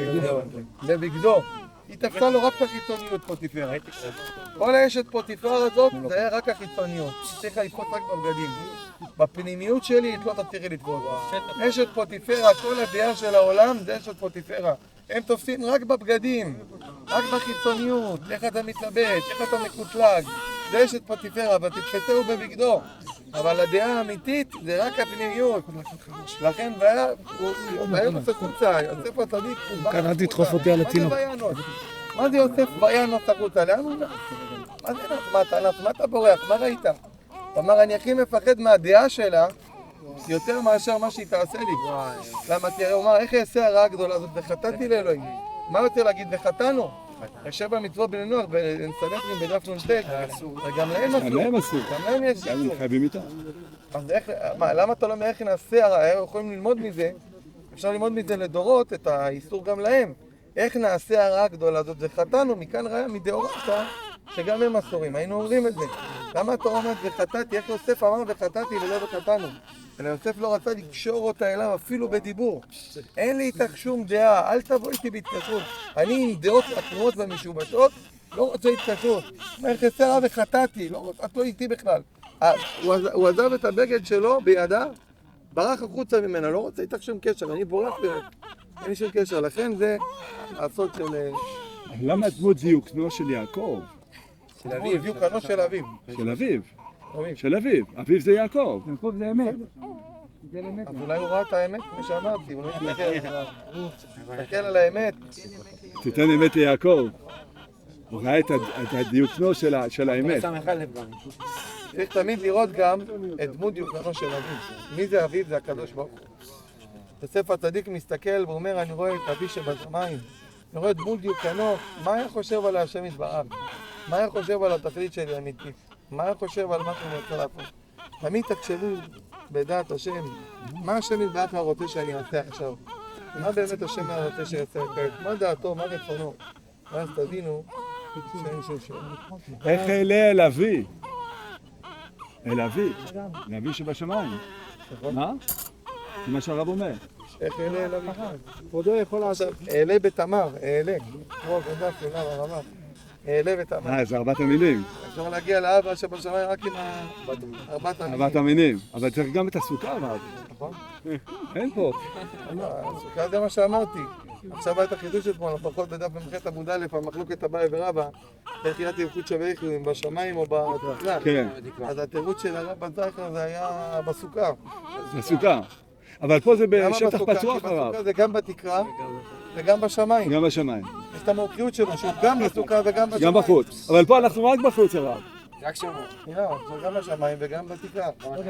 בבגדו. היא תפסה לו רק את החיצוניות פוטיפרה. כל האשת פוטיפרה הזאת זה היה רק החיצוניות. צריך לתפוס רק בבגדים. בפנימיות שלי את לא תצליחי לתפוס. אשת פוטיפרה, כל הדעה של העולם זה אשת פוטיפרה. הם תופסים רק בבגדים, רק בחיצוניות, איך אתה מתלבש, איך אתה מקוטלג. זה אשת פוטיפרה, ותתפסהו בבגדו. אבל הדעה האמיתית זה רק הפנימיות. לכן והיה נושא חוצה, יוסף הצדיק הוא בא החוצה. תדחוף אותי על התינוק. מה זה יוסף וינוס החוצה? לאן הוא נח? מה אתה בורח? מה ראית? הוא אמר, אני הכי מפחד מהדעה שלה יותר מאשר מה שהיא תעשה לי. למה תראה, הוא אמר, איך אעשה הרעה הגדולה הזאת? וחטאתי לאלוהים. מה יותר להגיד? וחטאנו? יושב במצוות בני נוח, בנסנהדרין בדף נ"ט, וגם להם אסור. גם להם יש אסור. חייבים איתה. אז למה אתה לא אומר איך נעשה הרעה? יכולים ללמוד מזה, אפשר ללמוד מזה לדורות את האיסור גם להם. איך נעשה הרעה הגדולה הזאת? וחטאנו, מכאן ראיה מדאורייתא שגם הם אסורים, היינו אומרים את זה. למה התורה אומרת וחטאתי? איך יוסף אמר וחטאתי ולא וחטאנו? אלא יוסף לא רצה לקשור אותה אליו אפילו בדיבור. אין לי איתך שום דעה, אל תבוא איתי בהתקשרות. אני עם דעות עקומות ומשובשות, לא רוצה התקשרות. איך יעשה רע וחטאתי, את לא איתי בכלל. הוא עזב את הבגד שלו בידה, ברח החוצה ממנה, לא רוצה איתך שום קשר, אני בורח אין לי שום קשר. לכן זה הסוד של... למה הדמות דיוקנו של יעקב? של אביו, דיוקנו של אביו. של אביו. של אביו. אביו זה יעקב. יעקב זה אמת. אז אולי הוא ראה את האמת, כמו שאמרתי, הוא מסתכל על האמת. תיתן אמת ליעקב. הוא ראה את הדיוקנו של האמת. צריך תמיד לראות גם את דמות דיוקנו של אביו. מי זה אביו? זה הקדוש ברוך הוא. יוסף הצדיק מסתכל ואומר, אני רואה את אבי שבשמיים. אני רואה את דמות דיוקנו, מה היה חושב על השם יתברך? מה היה חושב על התכלית שלי האמיתית? מה היה חושב על מה שאני רוצה לעשות? תמיד תחשבו בדעת השם, מה השם יתברך רוצה שאני אעשה עכשיו? מה באמת השם רוצה שאני אעשה כעת? מה דעתו? מה רצונו? ואז תבינו שאין שום שאלה. איך אלה אל אבי? אל אבי. אל אבי שבשמיים. מה? זה מה שהרב אומר. איך אלה אל אבי? כבודו יכול לעשות. אלה בתמר, אלה. כמו גנדה, כולה ורמה. אלה בתמר. זה ארבעת המינים. אפשר להגיע לאבא שבשמיים רק עם ארבעת המינים. ארבעת המינים. אבל צריך גם את הסוכה, אמרתי. נכון? אין פה. הסוכה זה מה שאמרתי. עכשיו היה את החידוש אתמול, לפחות בדף במחית עמוד א', המחלוקת אביי ורבא, איך יהיה תירוץ שווה אם בשמיים או בתקרה. כן. אז התירוץ של הרב זייכר זה היה בסוכה. בסוכה. אבל פה זה בשטח פתוח הרב. בסוכה זה גם בתקרה וגם בשמיים. גם בשמיים. יש את המומחיות שלו, שהוא גם בסוכה וגם בשמיים. גם בחוץ. אבל פה אנחנו רק בחוץ הרב. רק שם. גם בשמיים וגם בתקרה.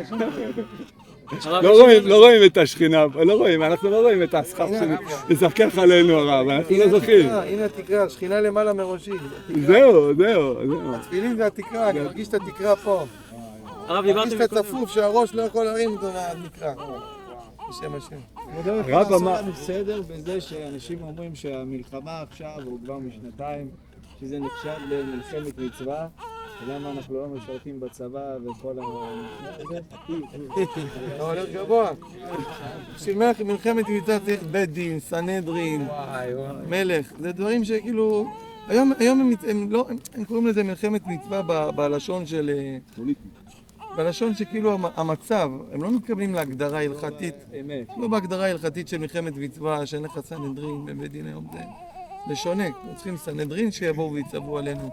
לא רואים את השכינה, אנחנו לא רואים את הסכך שמזפקח עלינו הרב, אנחנו לא זוכים. הנה התקרה, השכינה למעלה מראשי. זהו. התפילין זה התקרה, אני מרגיש את התקרה פה. הרב, מרגיש את הצפוף שהראש לא יכול להרים אותו מהמקרא. בשם השם. רב אמר... בסדר בזה שאנשים אומרים שהמלחמה עכשיו, הוא כבר משנתיים, שזה נחשב למלחמת מצווה, ולמה אנחנו לא משרתים בצבא וכל הזה? אתה הולך גבוה. בשביל מלחמת מצווה צריך בית דין, סנהדרין, מלך. זה דברים שכאילו... היום הם קוראים לזה מלחמת מצווה בלשון של... בלשון שכאילו המצב, הם לא מתכוונים להגדרה הלכתית, לא בהגדרה הלכתית של מלחמת מצווה, שאין לך סנהדרין בבית דין היום, זה שונה. צריכים סנהדרין שיבואו ויצוו עלינו.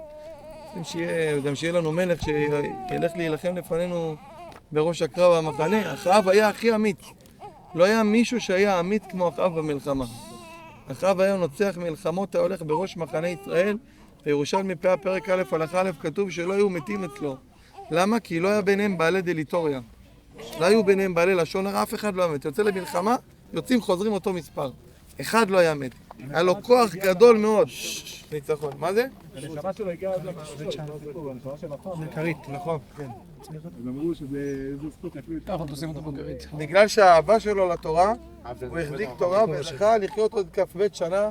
גם שיהיה לנו מלך שילך להילחם לפנינו בראש הקרב המחנה. אחאב היה הכי אמיץ. לא היה מישהו שהיה אמיץ כמו אחאב במלחמה. אחאב היה נוצח מלחמות, היה הולך בראש מחנה ישראל, וירושלמי פאה פרק א' הלכה א' כתוב שלא היו מתים אצלו. למה? כי לא היה ביניהם בעלי דליטוריה. לא היו ביניהם בעלי לשון הרע, אף אחד לא היה מת. יוצא למלחמה, יוצאים חוזרים אותו מספר. אחד לא היה מת. היה לו כוח גדול מאוד. ניצחון. מה זה? הנשמה שלו הגיעה עד למחשבת שם. זה כרית. נכון, כן. הם אמרו שזה זכות אפילו... אנחנו תוסעים אותו בכרית. בגלל שהאהבה שלו לתורה, הוא החזיק תורה וזכה לחיות עוד כ"ב שנה,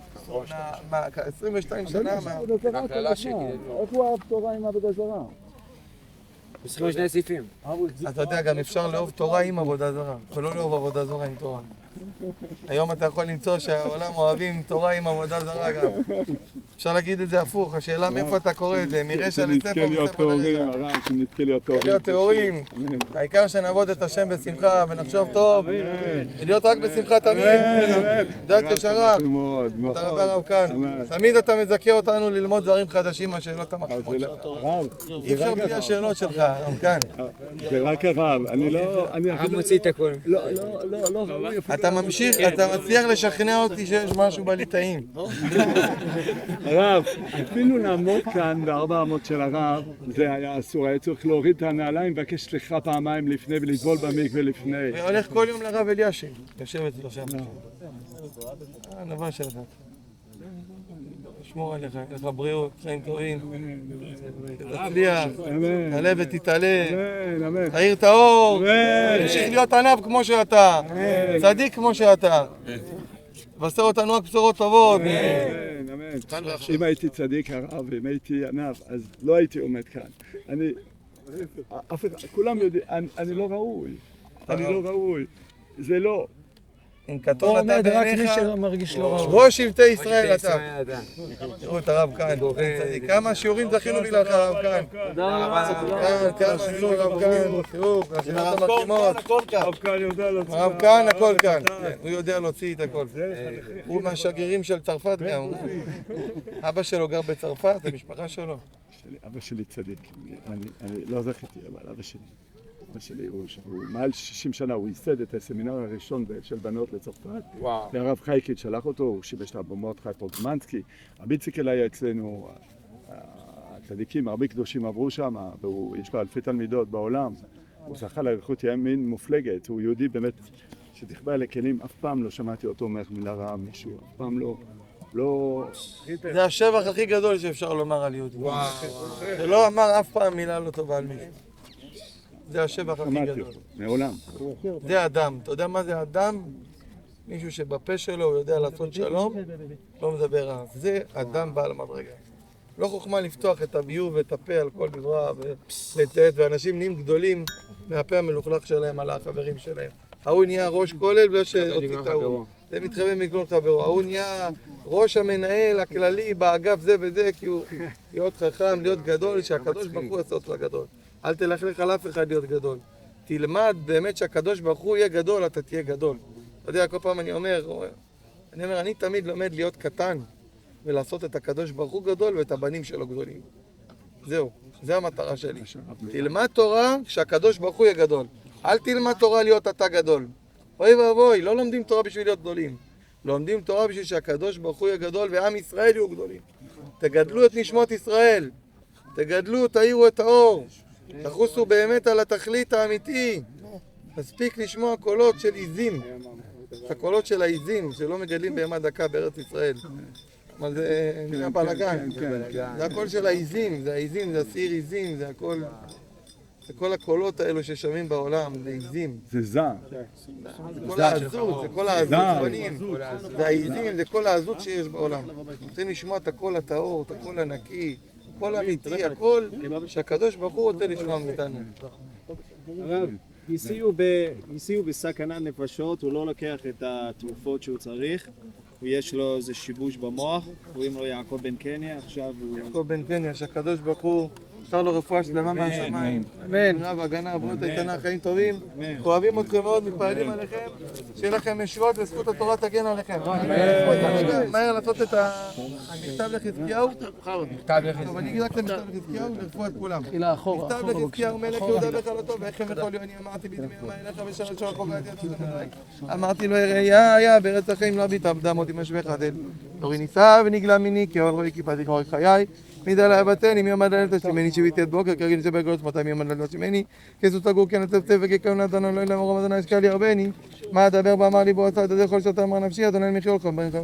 22 שנה. איך הוא אהב תורה עם עבודה זרה? 22 סעיפים. אתה יודע, גם אפשר לאהוב תורה עם עבודה זרה, ולא לאהוב עבודה זרה עם תורה. היום אתה יכול למצוא שהעולם אוהבים תורה עם עבודה זרה גם. אפשר להגיד את זה הפוך, השאלה מאיפה אתה קורא את זה, מרשע לספר שנזכה להיות טהורים, להיות טהורים. העיקר שנעבוד את השם בשמחה ונחשוב טוב, ולהיות רק בשמחה תמיד. דעת ישרה. תודה רבה רב כאן. תמיד אתה מזכה אותנו ללמוד דברים חדשים מהשאלות המחכמות שלך. אי אפשר בלי השאלות שלך, רב כאן. זה רק הרב, אני לא... הרב מוציא את הכל. לא ראוי. אתה ממשיך, אתה מצליח לשכנע אותי שיש משהו בליטאים. הרב, אפילו לעמוד כאן ב400 של הרב, זה היה אסור, היה צריך להוריד את הנעליים, לבקש סליחה פעמיים לפני ולטבול במקווה לפני. והולך כל יום לרב אלישיב, יושב אצלו שם. הענווה שלך. שמור עליך, לך בריאות, חיים טובים. תצליח, תעלה ותתעלה. תאיר את האור. תמשיך להיות ענב כמו שאתה. צדיק כמו שאתה. תבשר אותנו רק בשורות טובות. אם הייתי צדיק הרב, אם הייתי ענב, אז לא הייתי עומד כאן. כולם יודעים, אני לא ראוי. אני לא ראוי. זה לא. אם קטון אתה רק מי בעיניך, שמרגיש לא ראוי. ראש שבטי ישראל אתה. תראו את הרב כאן. כמה שיעורים זכינו בגללך הרב כאן. כמה שיעורים הרב כאן. תראו, השאלות המקדימות. הרב כאן הכל כאן. הוא יודע להוציא את הכל. הוא מהשגרירים של צרפת גם. אבא שלו גר בצרפת, זה משפחה שלו. אבא שלי צדיק. אני לא זכיתי, אבל אבא שלי. אבא שלי הוא מעל 60 שנה, הוא ייסד את הסמינר הראשון של בנות לצרפת. והרב חייקית שלח אותו, הוא שיבש רב מרדכי פולקמנסקי. רבי ציקל היה אצלנו, הצדיקים, הרבה קדושים עברו שם, ויש לו אלפי תלמידות בעולם. הוא זכה לאריכות ימין מופלגת, הוא יהודי באמת שתכבה על הכלים, אף פעם לא שמעתי אותו אומר מילה רעה מישהו, אף פעם לא... זה השבח הכי גדול שאפשר לומר על יהודי. שלא אמר אף פעם מילה לא טובה על מישהו. זה השבח הכי גדול. מעולם. זה אדם. אתה יודע מה זה אדם? מישהו שבפה שלו הוא יודע לעשות שלום, לא מדבר רע. זה אדם בעל מדרגה. לא חוכמה לפתוח את הביוב ואת הפה על כל דברה ולצאת, ואנשים נהיים גדולים מהפה המלוכלך שלהם על החברים שלהם. ההוא נהיה ראש כולל בגלל שהוציא את ההוא. זה מתחבא מגלון חברו. ההוא נהיה ראש המנהל הכללי באגף זה וזה, כי הוא להיות חכם, להיות גדול, שהקדוש ברוך הוא עשה אותך גדול. אל תלכלך על אף אחד להיות גדול. תלמד באמת שהקדוש ברוך הוא יהיה גדול, אתה תהיה גדול. אתה יודע, כל פעם אני אומר, אני תמיד לומד להיות קטן ולעשות את הקדוש ברוך הוא גדול ואת הבנים שלו גדולים. זהו, זה המטרה שלי. תלמד תורה שהקדוש ברוך הוא יהיה גדול. אל תלמד תורה להיות אתה גדול. אוי ואבוי, לא לומדים תורה בשביל להיות גדולים. לומדים תורה בשביל שהקדוש ברוך הוא יהיה גדול ועם ישראל יהיו גדולים. תגדלו את נשמות ישראל. תגדלו, תאירו את האור. תחוסו באמת על התכלית האמיתי. מספיק לשמוע קולות של עיזים. הקולות של העיזים שלא מגדלים בהמה דקה בארץ ישראל. אבל זה נהיה בלגן. זה הקול של העיזים, זה העיזים, זה הסעיר עיזים, זה הכל... זה כל הקולות האלו ששומעים בעולם, זה עיזים. זה זעם. זה כל העזות, זה כל העזות פנים. זה העיזים, זה כל העזות שיש בעולם. רוצים לשמוע את הקול הטהור, את הקול הנקי, הקול האמיתי, הקול שהקדוש ברוך הוא רוצה לשמוע מאיתנו. הרב, ניסיהו בסכנת נפשות, הוא לא לוקח את התרופות שהוא צריך, ויש לו איזה שיבוש במוח, קוראים לו יעקב בן קניה, עכשיו הוא... יעקב בן קניה, שהקדוש ברוך הוא שר לו רפואה שלמה מהשמיים. אמן. רב הגנה, בריאות איתנה, חיים טובים. אוהבים אתכם מאוד, מתפעלים עליכם. שיהיה לכם ישועות וזכות התורה תגן עליכם. מהר לעשות את המכתב לחזקיהו. טוב, אני אגיד רק את המכתב לחזקיהו לרפואת כולם. מכתב לחזקיהו מלך יהודה וחלתו, ואיכם וכל יוני אמרתי בדמי יומי אליך בשרת שור החוק והייתי אמרתי לו היה בארץ החיים לא ביטה דם אותי משווה חדל. אורי ניסה ונגלה מיני כי אור רואי כיפתי כמורי חיי. מידה להבטני מיום עד הלילה תשימני שביתי את בוקר כרגיל נשא בגלות 200 יום עד הלילה תשימני כסות סגור כן הצפצף וככהונה אדוני לא אלוהים ארום אדוני השקע לי הרבני מה אדבר ואמר לי בו עשה את זה כל שאתה אמר נפשי אדוני מחיול לך